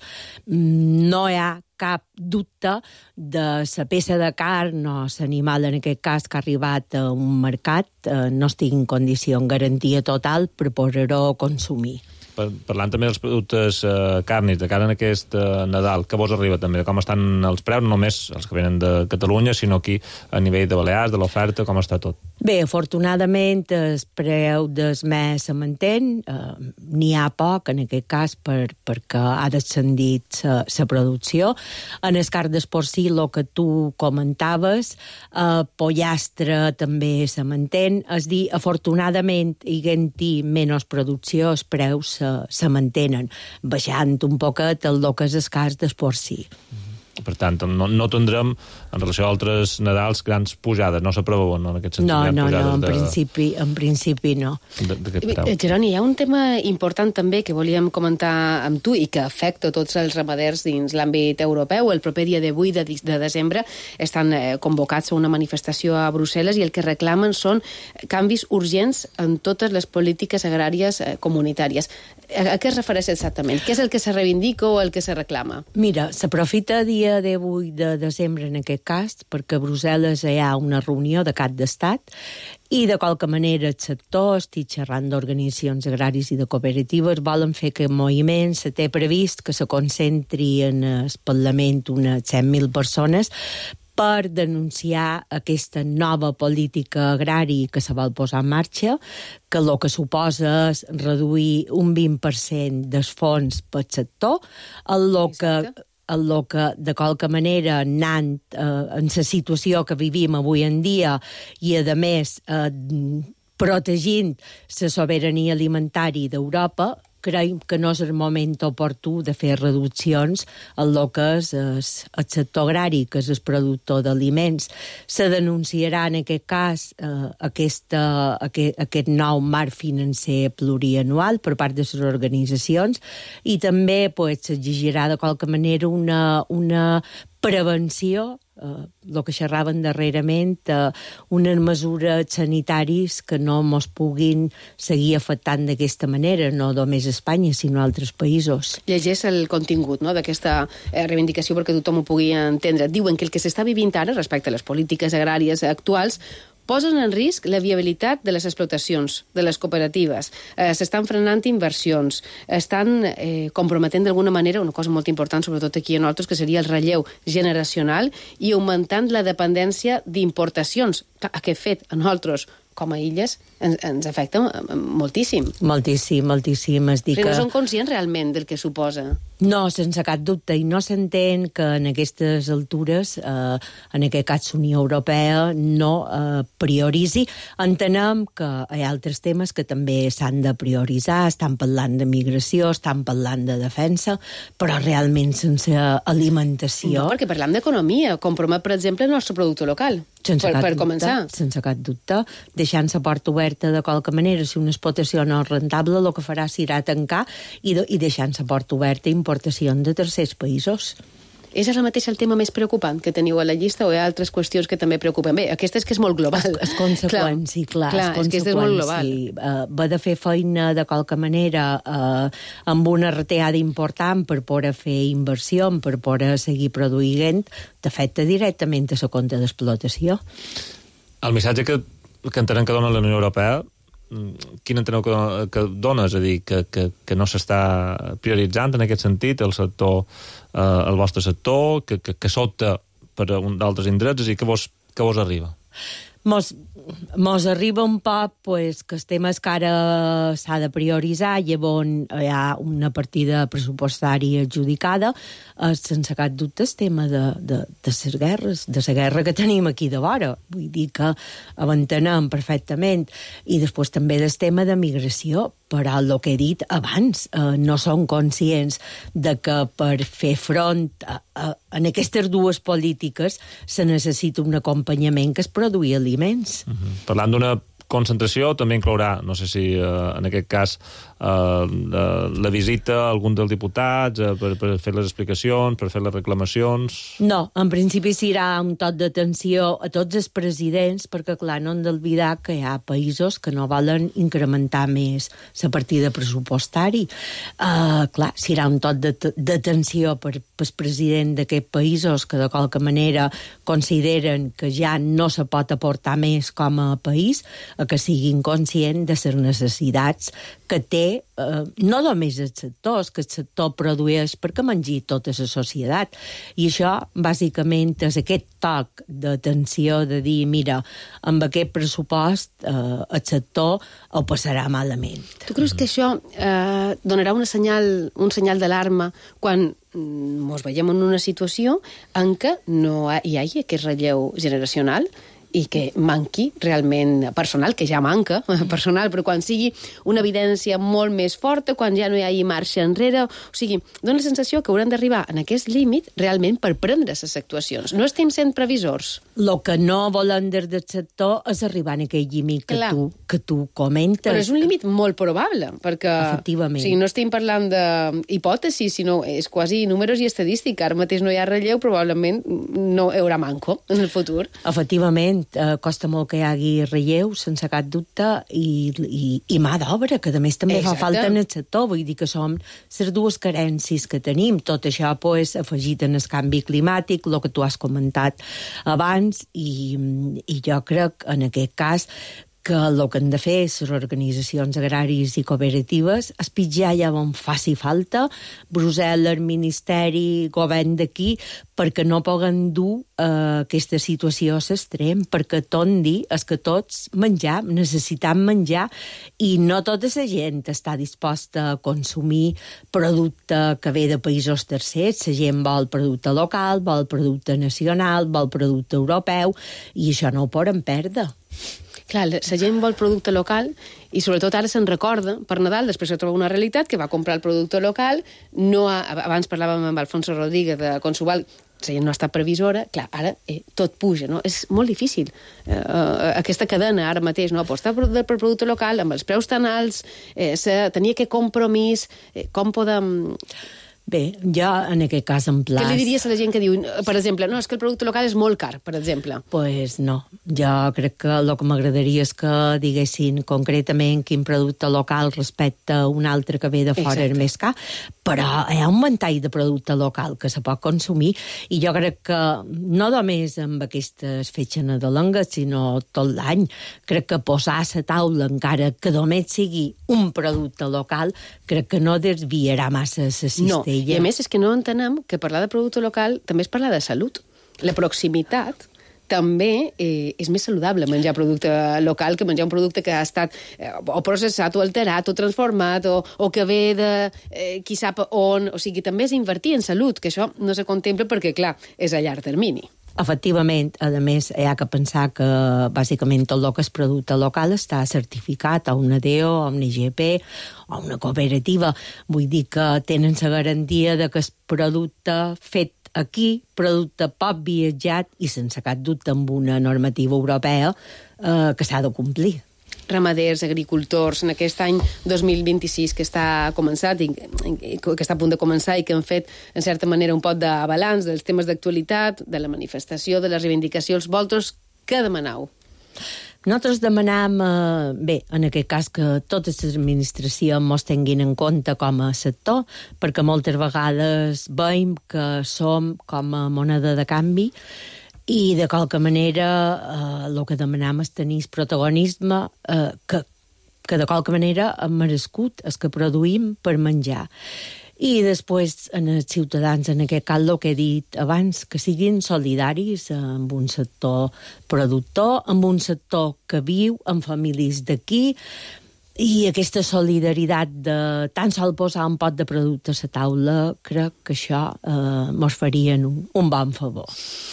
no hi ha cap dubte de la peça de carn o l'animal, en aquest cas, que ha arribat a un mercat, no estigui en condició, en garantia total per poder-ho consumir. Parlant també dels productes càrnics de cara en aquest Nadal, que vos arriba també, com estan els preus, no només els que venen de Catalunya, sinó aquí a nivell de Balears, de l'oferta, com està tot? Bé, afortunadament el preu del mes se mantén, n'hi ha poc en aquest cas perquè ha descendit la producció. En el cas del porcí, el que tu comentaves, pollastre també se mantén, és dir, afortunadament, havent-hi menys producció, els preus se mantenen, baixant un poquet el que és el cas del porcí. Per tant, no tindrem, en relació a altres Nadals, grans pujades, no s'aproven, no, en aquest sentit? No, en principi no. Jeroni, hi ha un tema important també que volíem comentar amb tu i que afecta tots els ramaders dins l'àmbit europeu. El proper dia 8 de desembre estan convocats a una manifestació a Brussel·les i el que reclamen són canvis urgents en totes les polítiques agràries comunitàries. A què es refereix exactament? Què és el que se reivindica o el que se reclama? Mira, s'aprofita dia 18 de desembre en aquest cas, perquè a Brussel·les hi ha una reunió de cap d'estat i de qualque manera el sector, estic xerrant d'organitzacions agraris i de cooperatives, volen fer aquest moviment, se té previst que se concentri en el Parlament unes 100.000 persones per denunciar aquesta nova política agrària que se vol posar en marxa, que el que suposa és reduir un 20% dels fons pel sector, el que de qualque manera anant en la situació que vivim avui en dia i a més protegint la sobirania alimentària d'Europa, creiem que no és el moment oportú de fer reduccions en el que és el sector agrari, que és el productor d'aliments. Se denunciarà en aquest cas aquest nou marc financer plurianual per part de les organitzacions i també s'exigirà de qualque manera una prevenció, el que xerraven darrerament, unes mesures sanitàries que no ens puguin seguir afectant d'aquesta manera, no només a Espanya, sinó a altres països. Llegeix el contingut d'aquesta reivindicació perquè tothom ho pugui entendre. Diuen que el que s'està vivint ara respecte a les polítiques agràries actuals posen en risc la viabilitat de les explotacions, de les cooperatives, s'estan frenant inversions, estan comprometent d'alguna manera una cosa molt important, sobretot aquí a nosaltres, que seria el relleu generacional i augmentant la dependència d'importacions. Aquest fet a nosaltres, com a illes, ens afecta moltíssim. Moltíssim. Però no són conscients realment del que suposa. No, sense cap dubte, i no s'entén que en aquestes altures, en aquest cas Unió Europea, no prioritzi. Entenem que hi ha altres temes que també s'han de prioritzar, estan parlant de migració, estan parlant de defensa, però realment sense alimentació... No, perquè parlam d'economia, compromet, per exemple, el nostre producte local, per començar. Sense cap dubte, deixant la porta oberta de qualque manera, si una explotació no és rentable, el que farà serà tancar i deixant la porta oberta importació de tercers països. És ara mateix el tema més preocupant que teniu a la llista o hi ha altres qüestions que també preocupen? Bé, aquesta és que és molt global. És conseqüència, clar. És que és molt global. Va de fer feina de qualque manera amb una reteada important per poder fer inversió, per poder seguir produint, t'afecta directament a la compte d'explotació. El missatge que entenem que dona la Unió Europea, quin enteneu que dona? És a dir, que no s'està prioritzant en aquest sentit el sector, el vostre sector, que s'opta per d'altres indrets, i que vos arriba? Mos arriba un poc que el tema és que ara s'ha de prioritzar, llavors hi ha una partida pressupostària adjudicada, sense cap dubte el tema de les guerres, de la guerra que tenim aquí de vora. Vull dir que ho entenem perfectament. I després també del tema de migració, però el que he dit abans, no són conscients de que per fer front en aquestes dues polítiques se necessita un acompanyament que es produir aliments. Parlant d'una concentració, també inclourà, no sé si en aquest cas, la visita a algun dels diputats per fer les explicacions, per fer les reclamacions... No, en principi serà un tot d'atenció a tots els presidents, perquè, clar, no hem d'oblidar que hi ha països que no volen incrementar més la partida pressupostari. Clar, serà un tot d'atenció per el president d'aquests països que de qualque manera consideren que ja no se pot aportar més com a país, que siguin conscients de les necessitats que té no només el sector, és que el sector produeix perquè mengi tota la societat. I això, bàsicament, és aquest toc d'atenció de dir, mira, amb aquest pressupost el sector ho passarà malament. Tu creus que això donarà un senyal d'alarma quan ens veiem en una situació en què no hi hagi aquest relleu generacional i que manqui realment personal, que ja manca personal, però quan sigui una evidència molt més forta, quan ja no hi hagi marxa enrere, o sigui, dona la sensació que hauran d'arribar en aquest límit realment per prendre les actuacions. No estem sent previsors. El que no volen des del sector és arribar en aquell límit que tu comentes. Però és un límit molt probable, perquè efectivament. O sigui, no estem parlant d'hipòtesis, sinó és quasi números i estadística. Ara mateix no hi ha relleu, probablement no hi haurà manco en el futur. Efectivament, costa molt que hi hagi relleu, sense cap dubte, i mà d'obra, que a més també fa falta en el sector. Vull dir que són les dues carències que tenim. Tot això afegit en el canvi climàtic, el que tu has comentat abans, i jo crec, en aquest cas, que el que han de fer les organitzacions agràries i cooperatives és pitjar ja on faci falta, Brussel·les, Ministeri, govern d'aquí, perquè no puguen dur aquesta situació a l'extrem, perquè és que tots necessitam menjar, i no tota la gent està disposta a consumir producte que ve de països tercers. La gent vol producte local, vol producte nacional, vol producte europeu, i això no ho poden perdre. Clar, la gent vol producte local i sobretot ara se'n recorda per Nadal, després se troba una realitat que va comprar el producte local, abans parlàvem amb Alfonso Rodríguez de Consubal, la gent no ha estat previsora, clar, ara tot puja, no? És molt difícil aquesta cadena ara mateix, no? Apostar per producte local amb els preus tan alts, tenir aquest compromís, com podem... Bé, jo en aquest cas en Què li diries a la gent que diu, per exemple, no, és que el producte local és molt car, per exemple? Pues no. Jo crec que el que m'agradaria és que diguessin concretament quin producte local respecte a un altre que ve de fora és més car, però hi ha un ventall de producte local que se pot consumir, i jo crec que no només amb aquestes fetges nadalengues, sinó tot l'any, crec que posar a la taula, encara que només sigui un producte local, crec que no desviarà massa la cistella. I a més és que no entenem que parlar de producte local també és parlar de salut. La proximitat també és més saludable menjar producte local que menjar un producte que ha estat o processat o alterat o transformat o que ve de qui sap on. O sigui, també és invertir en salut, que això no se contempla perquè, clar, és a llarg termini. Efectivament, a més, hi ha que pensar que bàsicament tot el que és producte local està certificat a una DO, a una IGP, a una cooperativa. Vull dir que tenen la garantia de que és producte fet aquí, producte poc viatjat i sense cap dubte amb una normativa europea que s'ha de complir. Ramaders, agricultors, en aquest any 2026 que està començat i que està a punt de començar i que han fet, en certa manera, un pot de balanç dels temes d'actualitat, de la manifestació, de les reivindicacions. Vosaltres, què demaneu? Nosaltres demanam, en aquest cas, que totes les administracions mos tinguin en compte com a sector, perquè moltes vegades veiem que som com a moneda de canvi i, de qualque manera, el que demanam és tenir protagonisme que de qualque manera hem merescut el que produïm per menjar. I després, en els ciutadans, en aquest cas, el que he dit abans, que siguin solidaris amb un sector productor, amb un sector que viu, amb famílies d'aquí, i aquesta solidaritat de tan sol posar un pot de producte a la taula, crec que això mos farien un bon favor.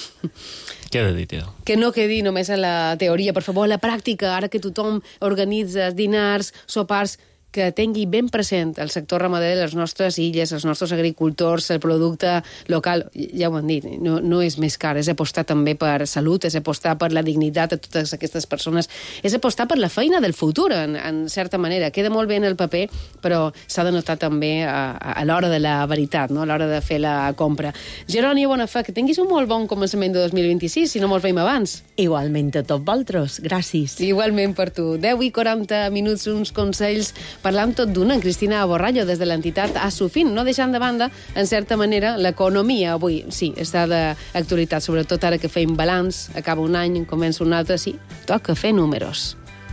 Què ha de dir, tio? Que no quedi només a la teoria, per favor, a la pràctica, ara que tothom organitza dinars, sopars, que tingui ben present el sector ramader de les nostres illes, els nostres agricultors, el producte local. Ja ho han dit, no és més car, és apostar també per salut, és apostar per la dignitat de totes aquestes persones, és apostar per la feina del futur, en certa manera. Queda molt bé en el paper, però s'ha de notar també a l'hora de la veritat, no? A l'hora de fer la compra. Jeroni Bonafà, que tinguis un molt bon començament de 2026, si no mos veiem abans. Igualment a tots vosaltres, gràcies. Igualment per tu. 10 i 40 minuts, uns consells parlant tot d'una, en Cristina Borrallo, des de l'entitat Asufin, no deixant de banda, en certa manera, l'economia avui. Sí, està d'actualitat, sobretot ara que feim balanç, acaba un any, comença un altre, sí, toca fer números.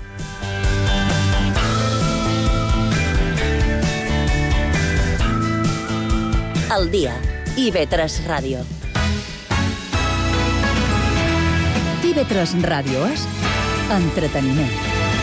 El dia, IB3 Ràdio. IB3 Ràdio és entreteniment.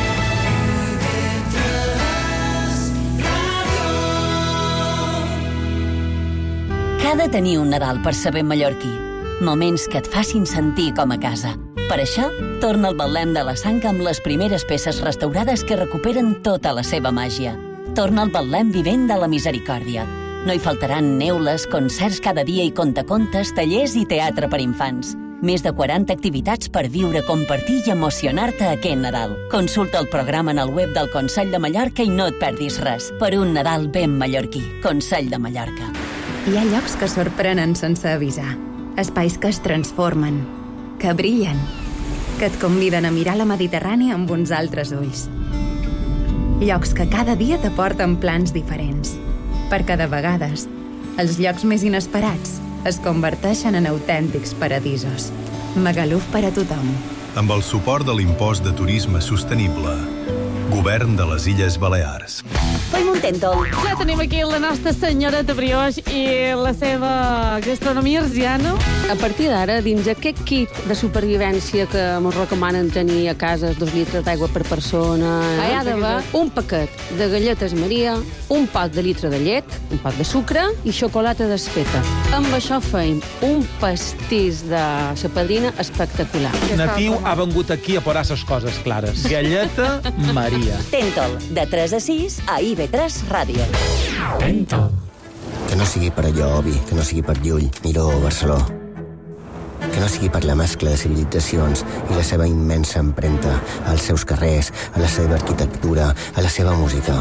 Ha de tenir un Nadal per saber mallorquí. Moments que et facin sentir com a casa. Per això, torna al Betlem de la Sanca amb les primeres peces restaurades que recuperen tota la seva màgia. Torna al Betlem vivent de la misericòrdia. No hi faltaran neules, concerts cada dia i contacontes, tallers i teatre per infants. Més de 40 activitats per viure, compartir i emocionar-te aquest Nadal. Consulta el programa en el web del Consell de Mallorca i no et perdis res. Per un Nadal ben mallorquí. Consell de Mallorca. Hi ha llocs que sorprenen sense avisar. Espais que es transformen, que brillen, que et conviden a mirar la Mediterrània amb uns altres ulls. Llocs que cada dia t'aporten plans diferents, perquè de vegades els llocs més inesperats es converteixen en autèntics paradisos. Magaluf per a tothom. Amb el suport de l'impost de turisme sostenible. Govern de les Illes Balears. Fem un tèntol. Ja tenim aquí la nostra senyoreta Brioix i la seva gastronomia arsiana. A partir d'ara, dins aquest kit de supervivència que ens recomanen tenir a casa 2 litres d'aigua per persona, hi ha d'haver un paquet de galletes Maria, un pot de litre de llet, un pot de sucre i xocolata desfeta. Amb això feim un pastís de sa padrina espectacular. Natiu ha vengut aquí a posar les coses clares. Galleta Maria. Tèntol, de 3 a 6 a IB3 Ràdio. Tèntol. Que no sigui per allò obvi, que no sigui per Llull, Miró o Barceló. Que no sigui per la mescla de civilitzacions i la seva immensa empremta als seus carrers, a la seva arquitectura, a la seva música.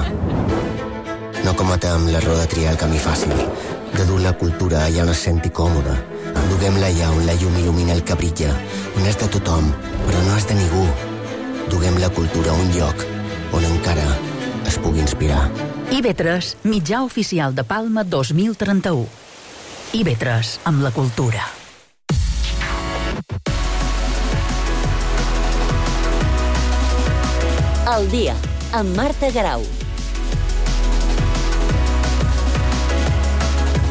No cometem l'error de triar el camí fàcil, de dur la cultura allà on es senti còmode. Duguem-la allà on la llum il·lumina el que brilla, on és de tothom, però no és de ningú. Duguem la cultura a un lloc on encara es pugui inspirar. IB3, mitjà oficial de Palma 2031. IB3, amb la cultura. El dia, amb Marta Garau.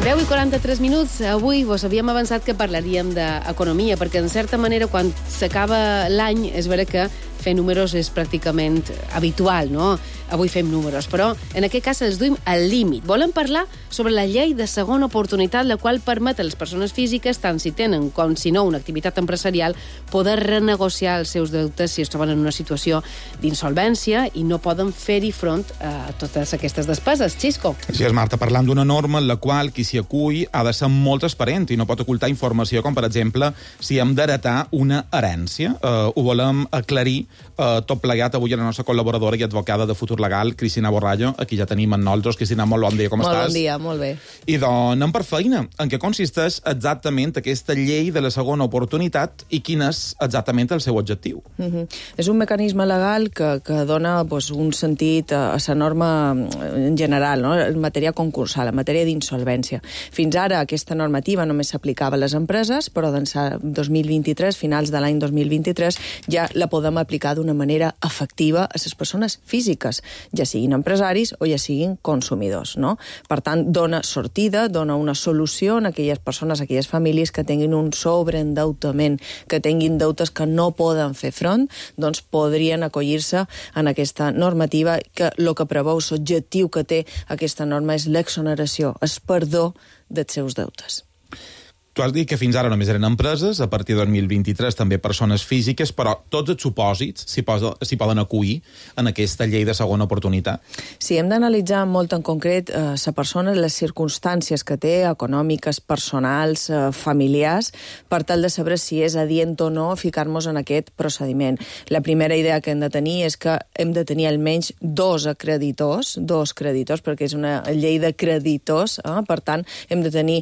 10:43. Avui vos havíem avançat que parlaríem d'economia, perquè en certa manera quan s'acaba l'any és vera que fer números és pràcticament habitual, no? Avui fem números, però en aquest cas els duim al límit. Volem parlar sobre la llei de segona oportunitat, la qual permet a les persones físiques, tant si tenen com si no una activitat empresarial, poder renegociar els seus deutes si es troben en una situació d'insolvència i no poden fer-hi front a totes aquestes despeses. Xisco. Així és, Marta, parlant d'una norma en la qual qui s'hi acull ha de ser molt transparent i no pot ocultar informació, com per exemple si hem d'heretar una herència. Ho volem aclarir tot plegat avui a la nostra col·laboradora i advocada de Futur Legal, Cristina Borrallo. Aquí ja tenim en nosaltres. Cristina, molt bon dia, com estàs? Molt bon dia, molt bé. I doncs anem per feina. En què consisteix exactament aquesta llei de la segona oportunitat i quin és exactament el seu objectiu? És un mecanisme legal que dona un sentit a la norma en general, no? En matèria concursal, en matèria d'insolvència. Fins ara aquesta normativa només s'aplicava a les empreses, però d'ençà 2023, finals de l'any 2023, ja la podem aplicar d'una manera efectiva a les persones físiques, ja siguin empresaris o ja siguin consumidors, no? Per tant, dona sortida, dona una solució a aquelles persones, a aquelles famílies que tinguin un sobreendeutament, que tinguin deutes que no poden fer front, doncs podrien acollir-se en aquesta normativa que el que preveu, l'objectiu que té aquesta norma és l'exoneració, el perdó dels seus deutes. Tu has dit que fins ara només eren empreses, a partir de 2023 també persones físiques, però tots els supòsits s'hi poden acollir en aquesta llei de segona oportunitat? Sí, hem d'analitzar molt en concret la persona, les circumstàncies que té, econòmiques, personals, familiars, per tal de saber si és adient o no ficar-nos en aquest procediment. La primera idea que hem de tenir és que hem de tenir almenys dos creditors, perquè és una llei de creditors, per tant, hem de tenir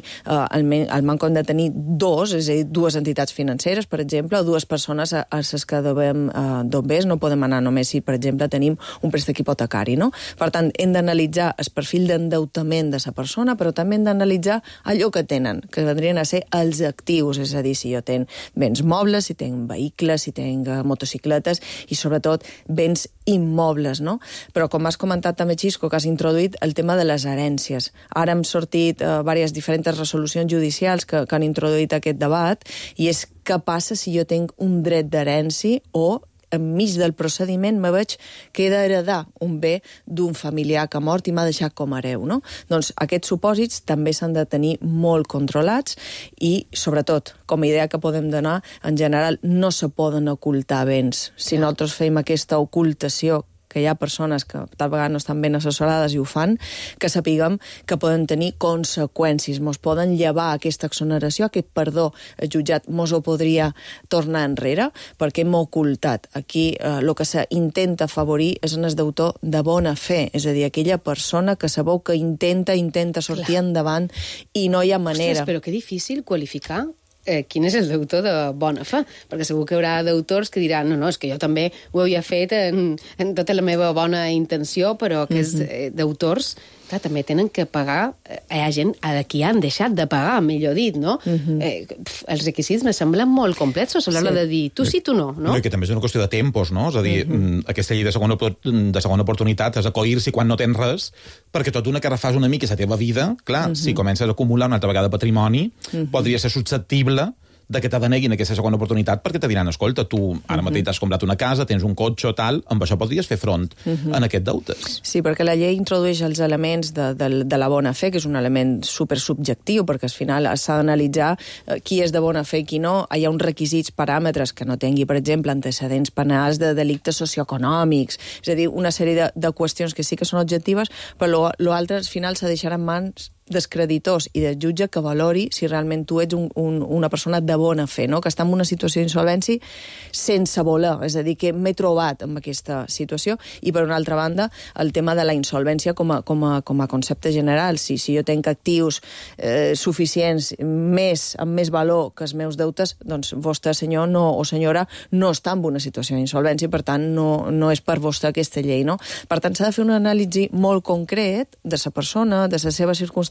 el manco de tenir dos, és a dir, dues entitats financeres, per exemple, o dues persones a les que devem dobbers. No podem anar només si, per exemple, tenim un préstec hipotecari, no? Per tant, hem d'analitzar el perfil d'endeutament de la persona, però també hem d'analitzar allò que tenen, que vendrien a ser els actius, és a dir, si jo tenc béns mobles, si tenc vehicles, si tenc motocicletes i, sobretot, béns immobles, no? Però, com has comentat també, Xisco, que has introduït el tema de les herències. Ara hem sortit diverses diferents resolucions judicials que han introduït aquest debat, i és què passa si jo tinc un dret d'herència o enmig del procediment me veig que he d'heredar un bé d'un familiar que ha mort i m'ha deixat com a hereu, no? Doncs aquests supòsits també s'han de tenir molt controlats i, sobretot, com a idea que podem donar, en general no se poden ocultar béns. Si nosaltres fem aquesta ocultació, que hi ha persones que tal vegada no estan ben assessorades i ho fan, que sapiguem que poden tenir conseqüències, mos poden llevar aquesta exoneració, aquest perdó, el jutjat mos ho podria tornar enrere, perquè hem ocultat. Aquí el que s'intenta afavorir és un deutor de bona fe, és a dir, aquella persona que sabeu que intenta sortir endavant i no hi ha manera. Ostres, però que difícil qualificar quin és el deutor de bona fe, perquè segur que hi haurà deutors que diran no, és que jo també ho havia fet en tota la meva bona intenció, però aquests deutors, clar, també tenen que pagar, hi ha gent a qui han deixat de pagar, millor dit, no? Els requisits me semblen molt complexos a l'hora de dir tu sí, tu no, no? I que també és una qüestió de tempos, no? És a dir, aquesta llei de segona oportunitat és acollir-s'hi quan no tens res, perquè tot una que refàs una mica la teva vida, clar, si comences a acumular una altra vegada patrimoni, podria ser susceptible de que te deneguin aquesta segona oportunitat perquè te diran, escolta, tu ara mateix t'has comprat una casa, tens un cotxe o tal, amb això podries fer front en aquests deutes. Sí, perquè la llei introdueix els elements de la bona fe, que és un element supersubjectiu, perquè al final s'ha d'analitzar qui és de bona fe i qui no. Hi ha uns requisits, paràmetres, que no tingui, per exemple, antecedents penals de delictes socioeconòmics, és a dir, una sèrie de qüestions que sí que són objectives, però l'altre, al final, s'ha de deixar en mans dels creditors i del jutge que valori si realment tu ets una persona de bona fe, no? Que està en una situació d'insolvència sense voler, és a dir, que m'he trobat en aquesta situació. I, per una altra banda, el tema de la insolvència com a concepte general. Si jo tenc actius suficients, amb més valor que els meus deutes, doncs vostre senyor o senyora no està en una situació d'insolvència i, per tant, no és per vostre aquesta llei, no? Per tant, s'ha de fer un anàlisi molt concret de la persona, de les seves circumstàncies,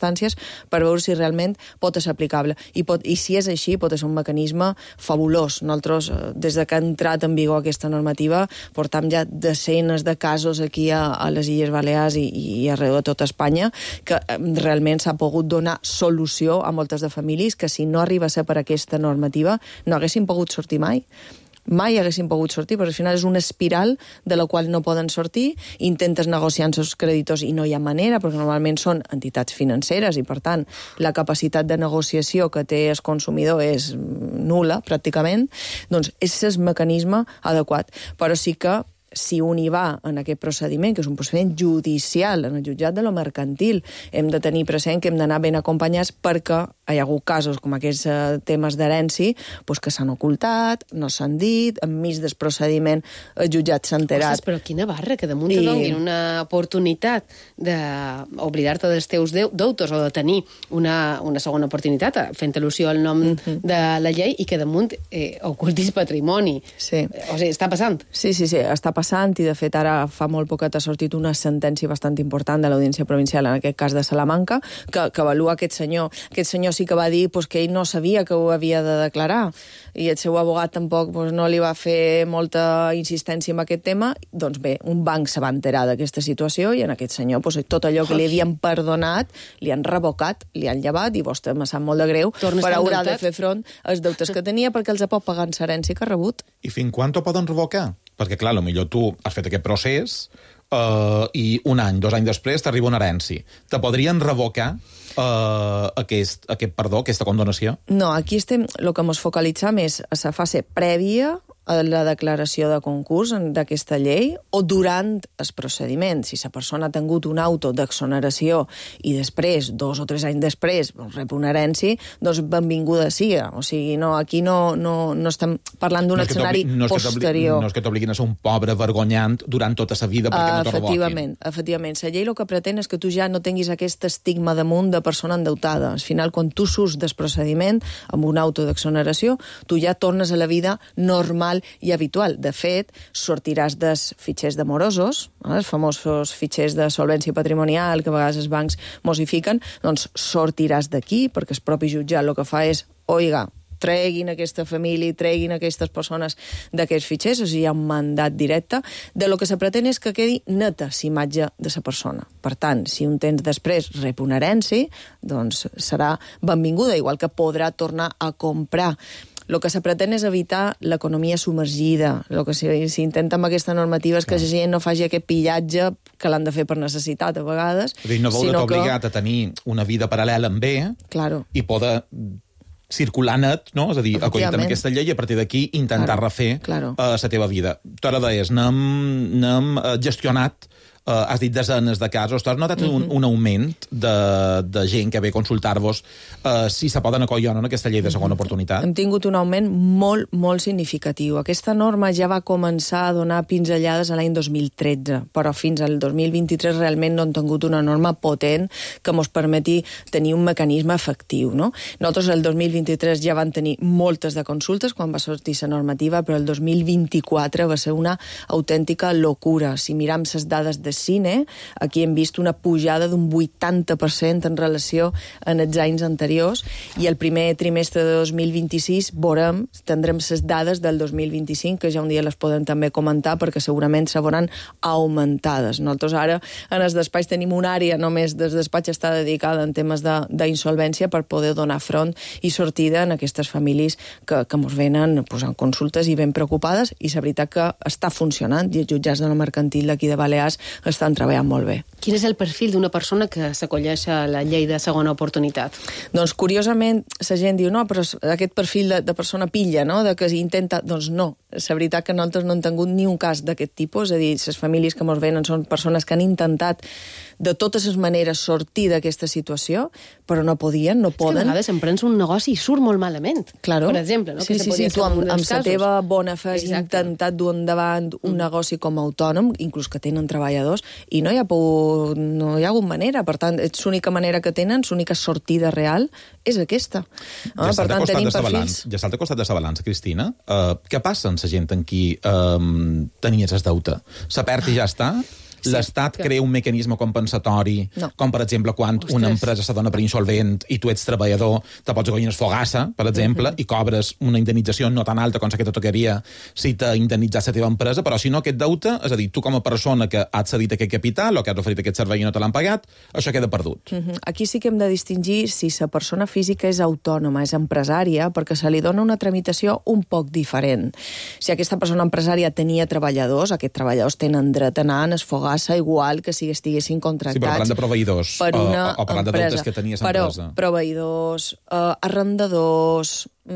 circumstàncies per veure si realment pot ser aplicable. I si és així, pot ser un mecanisme fabulós. Nosaltres, des de que ha entrat en vigor aquesta normativa, portam ja desenes de casos aquí a les Illes Balears i arreu de tota Espanya, que realment s'ha pogut donar solució a moltes de famílies que si no arriba a ser per aquesta normativa no haguessin pogut sortir mai. Mai haguessin pogut sortir, perquè al final és una espiral de la qual no poden sortir, intentes negociar amb els creditors i no hi ha manera, perquè normalment són entitats financeres i, per tant, la capacitat de negociació que té el consumidor és nul·la, pràcticament, doncs és el mecanisme adequat. Però sí que si un hi va en aquest procediment, que és un procediment judicial, en el jutjat de lo mercantil, hem de tenir present que hem d'anar ben acompanyats perquè hi ha hagut casos com aquests temes d'herència que s'han ocultat, no s'han dit, enmig del procediment el jutjat s'ha enterat. Ostres, però quina barra, que damunt te donin una oportunitat d'oblidar-te dels teus deutes o de tenir una segona oportunitat, fent al·lusió al nom de la llei, i que damunt ocultis patrimoni. Sí. O sigui, està passant. Sí, està passant, i de fet ara fa molt poc ha sortit una sentència bastant important de l'Audiència Provincial, en aquest cas de Salamanca, que avalua aquest senyor. Aquest senyor sí que va dir que ell no sabia que ho havia de declarar, i el seu abogat tampoc no li va fer molta insistència en aquest tema. Doncs bé, un banc se va enterar d'aquesta situació i en aquest senyor tot allò que li havien perdonat li han revocat, li han llevat, i vostè me sap molt de greu, però haurà de fer front als deutes que tenia perquè els pot pagar en l'herència que ha rebut. I fins quan ho poden revocar? Perquè, clar, potser tu has fet aquest procés i un any, 2 anys després t'arriba una herència. Te podrien revocar aquest perdó, aquesta condonació? No, aquí estem, el que ens focalitzam és a la fase prèvia a la declaració de concurs d'aquesta llei o durant el procediment. Si la persona ha tingut un auto d'exoneració i després, 2 o 3 anys després, rep una herència, doncs benvinguda siga. O sigui, aquí no estem parlant d'un escenari posterior. No és que t'obliguin a ser un pobre vergonyant durant tota la vida perquè no te revoquin. Efectivament. La llei el que pretén és que tu ja no tinguis aquest estigma damunt de persona endeutada. Al final, quan tu surts del procediment amb un auto d'exoneració, tu ja tornes a la vida normal i habitual. De fet, sortiràs dels fitxers de morosos, els famosos fitxers de solvència patrimonial que a vegades els bancs mosifiquen, doncs sortiràs d'aquí, perquè el propi jutjat el que fa és, oiga, treguin aquesta família, treguin aquestes persones d'aquests fitxers, o sigui, hi ha un mandat directe. De lo que se pretén és que quedi neta l'imatge de la persona. Per tant, si un temps després rep una herència, doncs serà benvinguda, igual que podrà tornar a comprar. El que se pretén és evitar l'economia submergida. El que s'intenta amb aquesta normativa és que la gent no faci aquest pillatge que l'han de fer per necessitat, a vegades. No vol t'obligat a tenir una vida paral·lela amb bé i poder circular net, no? És a dir, acollit amb aquesta llei i a partir d'aquí intentar refer la teva vida. Tu ara deies, n'hem gestionat has dit desenes de casos. Has notat un augment de gent que ve a consultar-vos si se poden acollir o no en aquesta llei de segona oportunitat? Hem tingut un augment molt, molt significatiu. Aquesta norma ja va començar a donar pinzellades a l'any 2013, però fins al 2023 realment no hem tingut una norma potent que ens permeti tenir un mecanisme efectiu, no? Nosaltres el 2023 ja van tenir moltes de consultes quan va sortir la normativa, però el 2024 va ser una autèntica locura. Si miram les dades de cine, aquí hem vist una pujada d'un 80% en relació en els anys anteriors, i el primer trimestre de 2026 tindrem les dades del 2025, que ja un dia les podem també comentar, perquè segurament se veuran augmentades. Nosaltres ara en els despatx tenim una àrea només del despatx està dedicada en temes d'insolvència per poder donar front i sortida en aquestes famílies que ens venen posant consultes i ben preocupades, i la veritat que està funcionant, i els jutjats de la mercantil d'aquí de Balears estan treballant molt bé. Quin és el perfil d'una persona que s'acolleix a la llei de segona oportunitat? Doncs, curiosament, la gent diu, no, però aquest perfil de persona pilla, no?, de que intenta... Doncs no, la veritat que nosaltres no hem tingut ni un cas d'aquest tipus, és a dir, les famílies que ens venen són persones que han intentat de totes les maneres sortir d'aquesta situació, però no podien, no poden. És que a vegades emprens un negoci i surt molt malament. Claro. Per exemple, no? Sí, tu amb la teva bona fe has intentat dur endavant un negoci com a autònom, inclús que tenen treballadors, i no hi ha hagut manera. Per tant, l'única manera que tenen, l'única sortida real, és aquesta. Ja per tant, tenim perfils. Ja salta al costat de la balança, Cristina. Què passa amb la gent en qui tenies el deute? S'ha perd i ja està? L'Estat crea un mecanisme compensatori, com per exemple quan una empresa se dona per insolvent i tu ets treballador, te pots guanyar fogassa, per exemple, i cobres una indemnització no tan alta com la que te tocaria si t'ha indemnitzat la teva empresa, però si no aquest deute, és a dir, tu com a persona que has cedit aquest capital o que has oferit aquest servei i no te l'han pagat, això queda perdut. Aquí sí que hem de distingir si la persona física és autònoma, és empresària, perquè se li dona una tramitació un poc diferent. Si aquesta persona empresària tenia treballadors, aquests treballadors tenen dret a anar en esfogassa igual que si estiguessin contractats. Sí, però parlant de proveïdors per una o parlant de deutes que tenia l'empresa. Però proveïdors, arrendadors,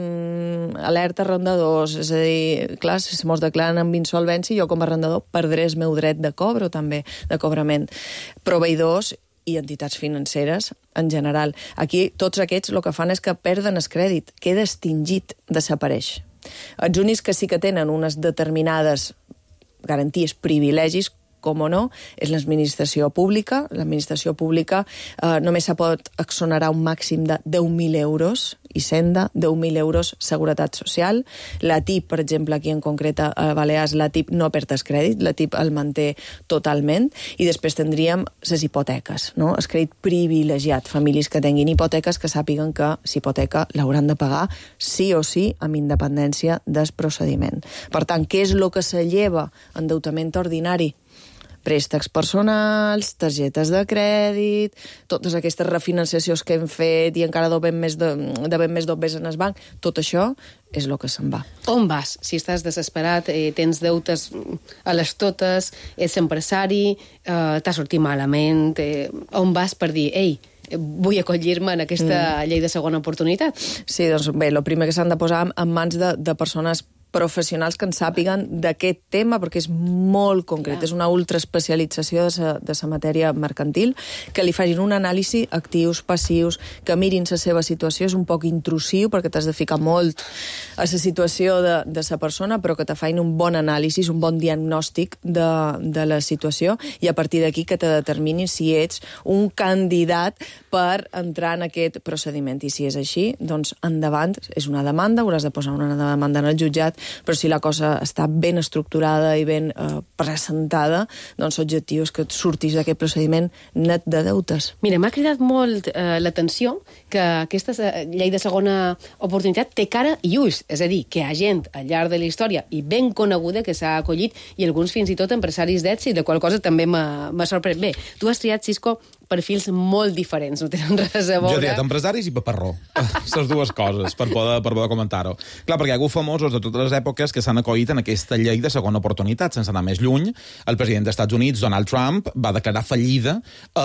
alerta arrendadors, és a dir, clar, si mos declaren amb insolvència, jo com a arrendador perdré el meu dret de cobro també, de cobrament. Proveïdors i entitats financeres en general. Aquí tots aquests el que fan és que perden el crèdit, queda extingit, desapareix. Els únics que sí que tenen unes determinades garanties, privilegis, com o no, és l'administració pública. L'administració pública només se pot exonerar un màxim de 10.000 euros Hisenda, 10.000 euros seguretat social. La TIP, per exemple, aquí en concret a Balears, la TIP no perd el crèdit, la TIP el manté totalment, i després tindríem les hipoteques, no? El crèdit privilegiat, famílies que tinguin hipoteques que sàpiguen que l'hipoteca l'hauran de pagar sí o sí amb independència del procediment. Per tant, què és el que se lleva endeutament ordinari? Préstecs personals, targetes de crèdit, totes aquestes refinanciacions que hem fet i encara devem més dobbers en el banc, tot això és el que se'n va. On vas? Si estàs desesperat, tens deutes a les totes, ets empresari, t'ha sortit malament, on vas per dir, ei, vull acollir-me en aquesta llei de segona oportunitat? Sí, doncs bé, el primer que s'han de posar en mans de persones professionals que en sàpiguen d'aquest tema, perquè és molt concret, és una ultraespecialització de la matèria mercantil, que li facin un anàlisi actius, passius, que mirin la seva situació, és un poc intrusiu, perquè t'has de ficar molt a la situació de la persona, però que te facin un bon anàlisi, un bon diagnòstic de la situació, i a partir d'aquí que te determinin si ets un candidat per entrar en aquest procediment. I si és així, doncs endavant, és una demanda, hauràs de posar una demanda en el jutjat, però si la cosa està ben estructurada i ben presentada, doncs l'objectiu és que et surtis d'aquest procediment net de deutes. Mira, m'ha cridat molt l'atenció que aquesta llei de segona oportunitat té cara i ulls, és a dir, que hi ha gent al llarg de la història i ben coneguda que s'ha acollit, i alguns fins i tot empresaris d'èxit, de qual cosa també m'ha sorprès. Bé, tu has triat, Xisco, perfils molt diferents, no tenen res a veure. Jo he triat empresaris i paparró, les dues coses, per poder comentar-ho. Clar, perquè hi ha hagut famosos de totes les èpoques que s'han acollit en aquesta llei de segona oportunitat. Sense anar més lluny, el president dels Estats Units, Donald Trump, va declarar fallida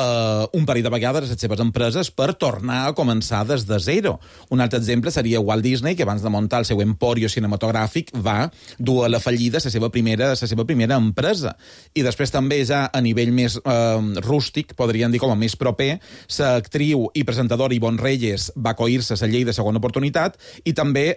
un parell de vegades a les seves empreses per tornar a començar des de zero. Un altre exemple seria Walt Disney, que abans de muntar el seu emporio cinematogràfic va dur a la fallida la seva primera empresa. I després també ja a nivell més rústic, podríem dir com a més proper, l'actriu i presentadora Ivonne Reyes va acollir-se a la llei de segona oportunitat, i també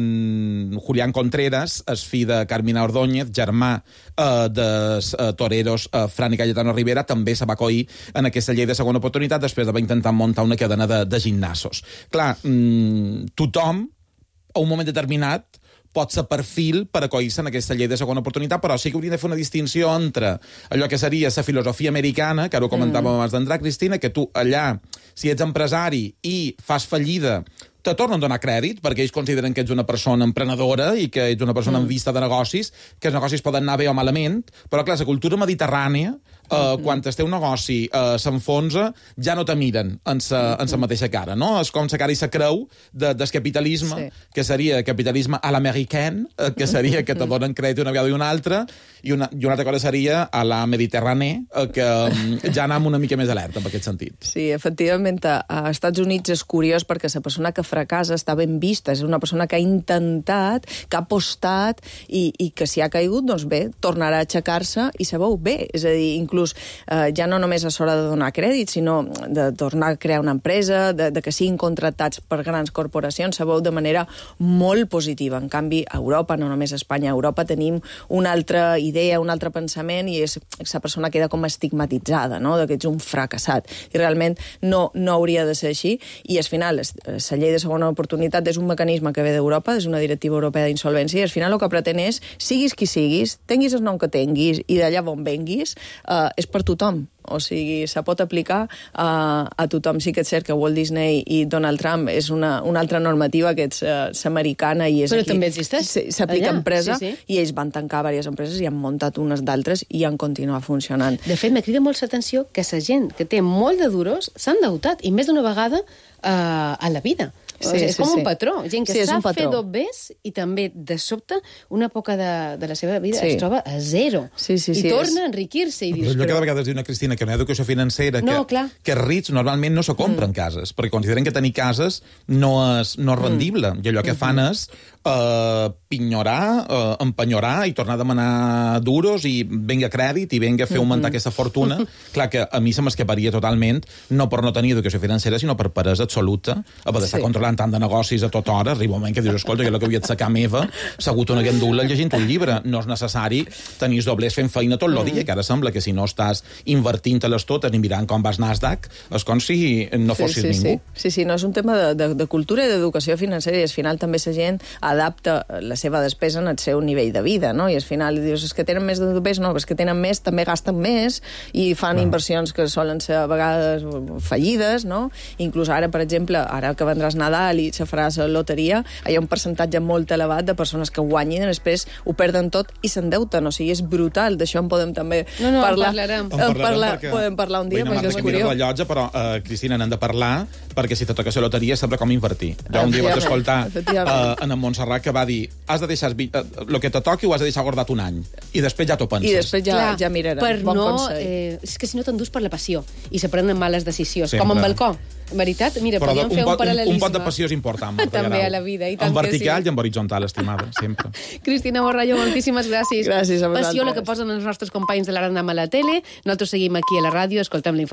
en Julián Contreras, el fill de Carmina Ordóñez, germà dels toreros Fran i Cayetano Rivera, també se va acollir en aquesta llei de segona oportunitat després d'haver intentat muntar una cadena de gimnasos. Clar, tothom, a un moment determinat, pot ser perfil per acollir-se en aquesta llei de segona oportunitat, però sí que hauríem de fer una distinció entre allò que seria la filosofia americana, que ara ho comentàvem abans d'entrar, Cristina, que tu allà, si ets empresari i fas fallida, te tornen a donar crèdit, perquè ells consideren que ets una persona emprenedora i que ets una persona en vista de negocis, que els negocis poden anar bé o malament, però clar, la cultura mediterrània, quan es té un negoci s'enfonsa, ja no te miren en sa mateixa cara, no? És com la cara i la creu del capitalisme, que seria capitalisme a l'american, que seria que te donen crèdit una vegada i una altra, i una altra cosa seria a la mediterrània, que ja anem una mica més alerta en aquest sentit. Sí, efectivament, a Estats Units és curiós perquè la persona que fracassa està ben vista, és una persona que ha intentat, que ha apostat i que si ha caigut, doncs bé, tornarà a aixecar-se i se veu bé, és a dir, inclús ja no només és hora de donar crèdit, sinó de tornar a crear una empresa, de que siguin contractats per grans corporacions, se veu de manera molt positiva. En canvi, a Europa, no només a Espanya, a Europa tenim una altra idea, un altre pensament, i la persona queda com estigmatitzada, no? Que ets un fracassat. I realment no hauria de ser així, i al final la llei de segona oportunitat és un mecanisme que ve d'Europa, és una directiva europea d'insolvència, i al final el que pretén és, siguis qui siguis, tinguis el nom que tinguis i d'allà on venguis, és per tothom. O sigui, se pot aplicar a tothom. Sí que és cert que Walt Disney i Donald Trump és una altra normativa que és americana i és però aquí. També existeix. S'aplica a empresa, i ells van tancar diverses empreses i han muntat unes d'altres i han continuat funcionant. De fet, me crida molt l'atenció que la gent que té molt de duros s'ha endeutat, i més d'una vegada a la vida. És com un patró. Gent que sap fer dobbers i també, de sobte, una època de la seva vida es troba a zero. I torna a enriquir-se. Allò que de vegades diu una Cristina, que una educació financera, que rics normalment no se compren cases, perquè consideren que tenir cases no és rendible. I allò que fan és pinyorar, empenyorar i tornar a demanar duros i venga crèdit i venga a fer augmentar aquesta fortuna. Clar que a mi se m'escaparia totalment, no per no tenir educació financera, sinó per peresa absoluta, haver d'estar controlant tant de negocis a tota hora. Arriba un moment que dius, escolta, jo el que havia de sacar meva s'ha hagut una gandula llegint un llibre. No és necessari tenir els doblers fent feina tot el dia, que ara sembla que si no estàs invertint-les totes i mirant com vas Nasdaq, és com si no fossis ningú. Sí, no és un tema de cultura i d'educació financera, i al final també la gent adapta la seva despesa en el seu nivell de vida, no? I al final dius, és que tenen més de doblers, no, és que tenen més, també gasten més i fan inversions que solen ser a vegades fallides, no? Inclús ara, per exemple, ara que vendràs Nadal i se farà la loteria, hi ha un percentatge molt elevat de persones que guanyin i després ho perden tot i s'endeuten, o sigui, és brutal. D'això en podem també parlar. Podem parlar un dia, perquè és curiós. La llotja, però, Cristina, n'hem de parlar, perquè si te toca la loteria sabrà com invertir. Jo un dia vaig escoltar en Montserrat que va dir, has de deixar el que te toqui ho has de deixar guardat un any, i després ja t'ho penses. I després ja mirarem. És que si no t'endús per la passió i se prenen males decisions, com en balcó. En veritat, mira, podríem fer un paral·lelisme. Un pot de passió és important. També a la vida, i tant en vertical i en horitzontal, estimada, sempre. Cristina Morrallo, moltíssimes gràcies. Gràcies a vosaltres. Passió la que posen els nostres companys de l'Ara a la tele. Nosaltres seguim aquí a la ràdio, escoltem la informació.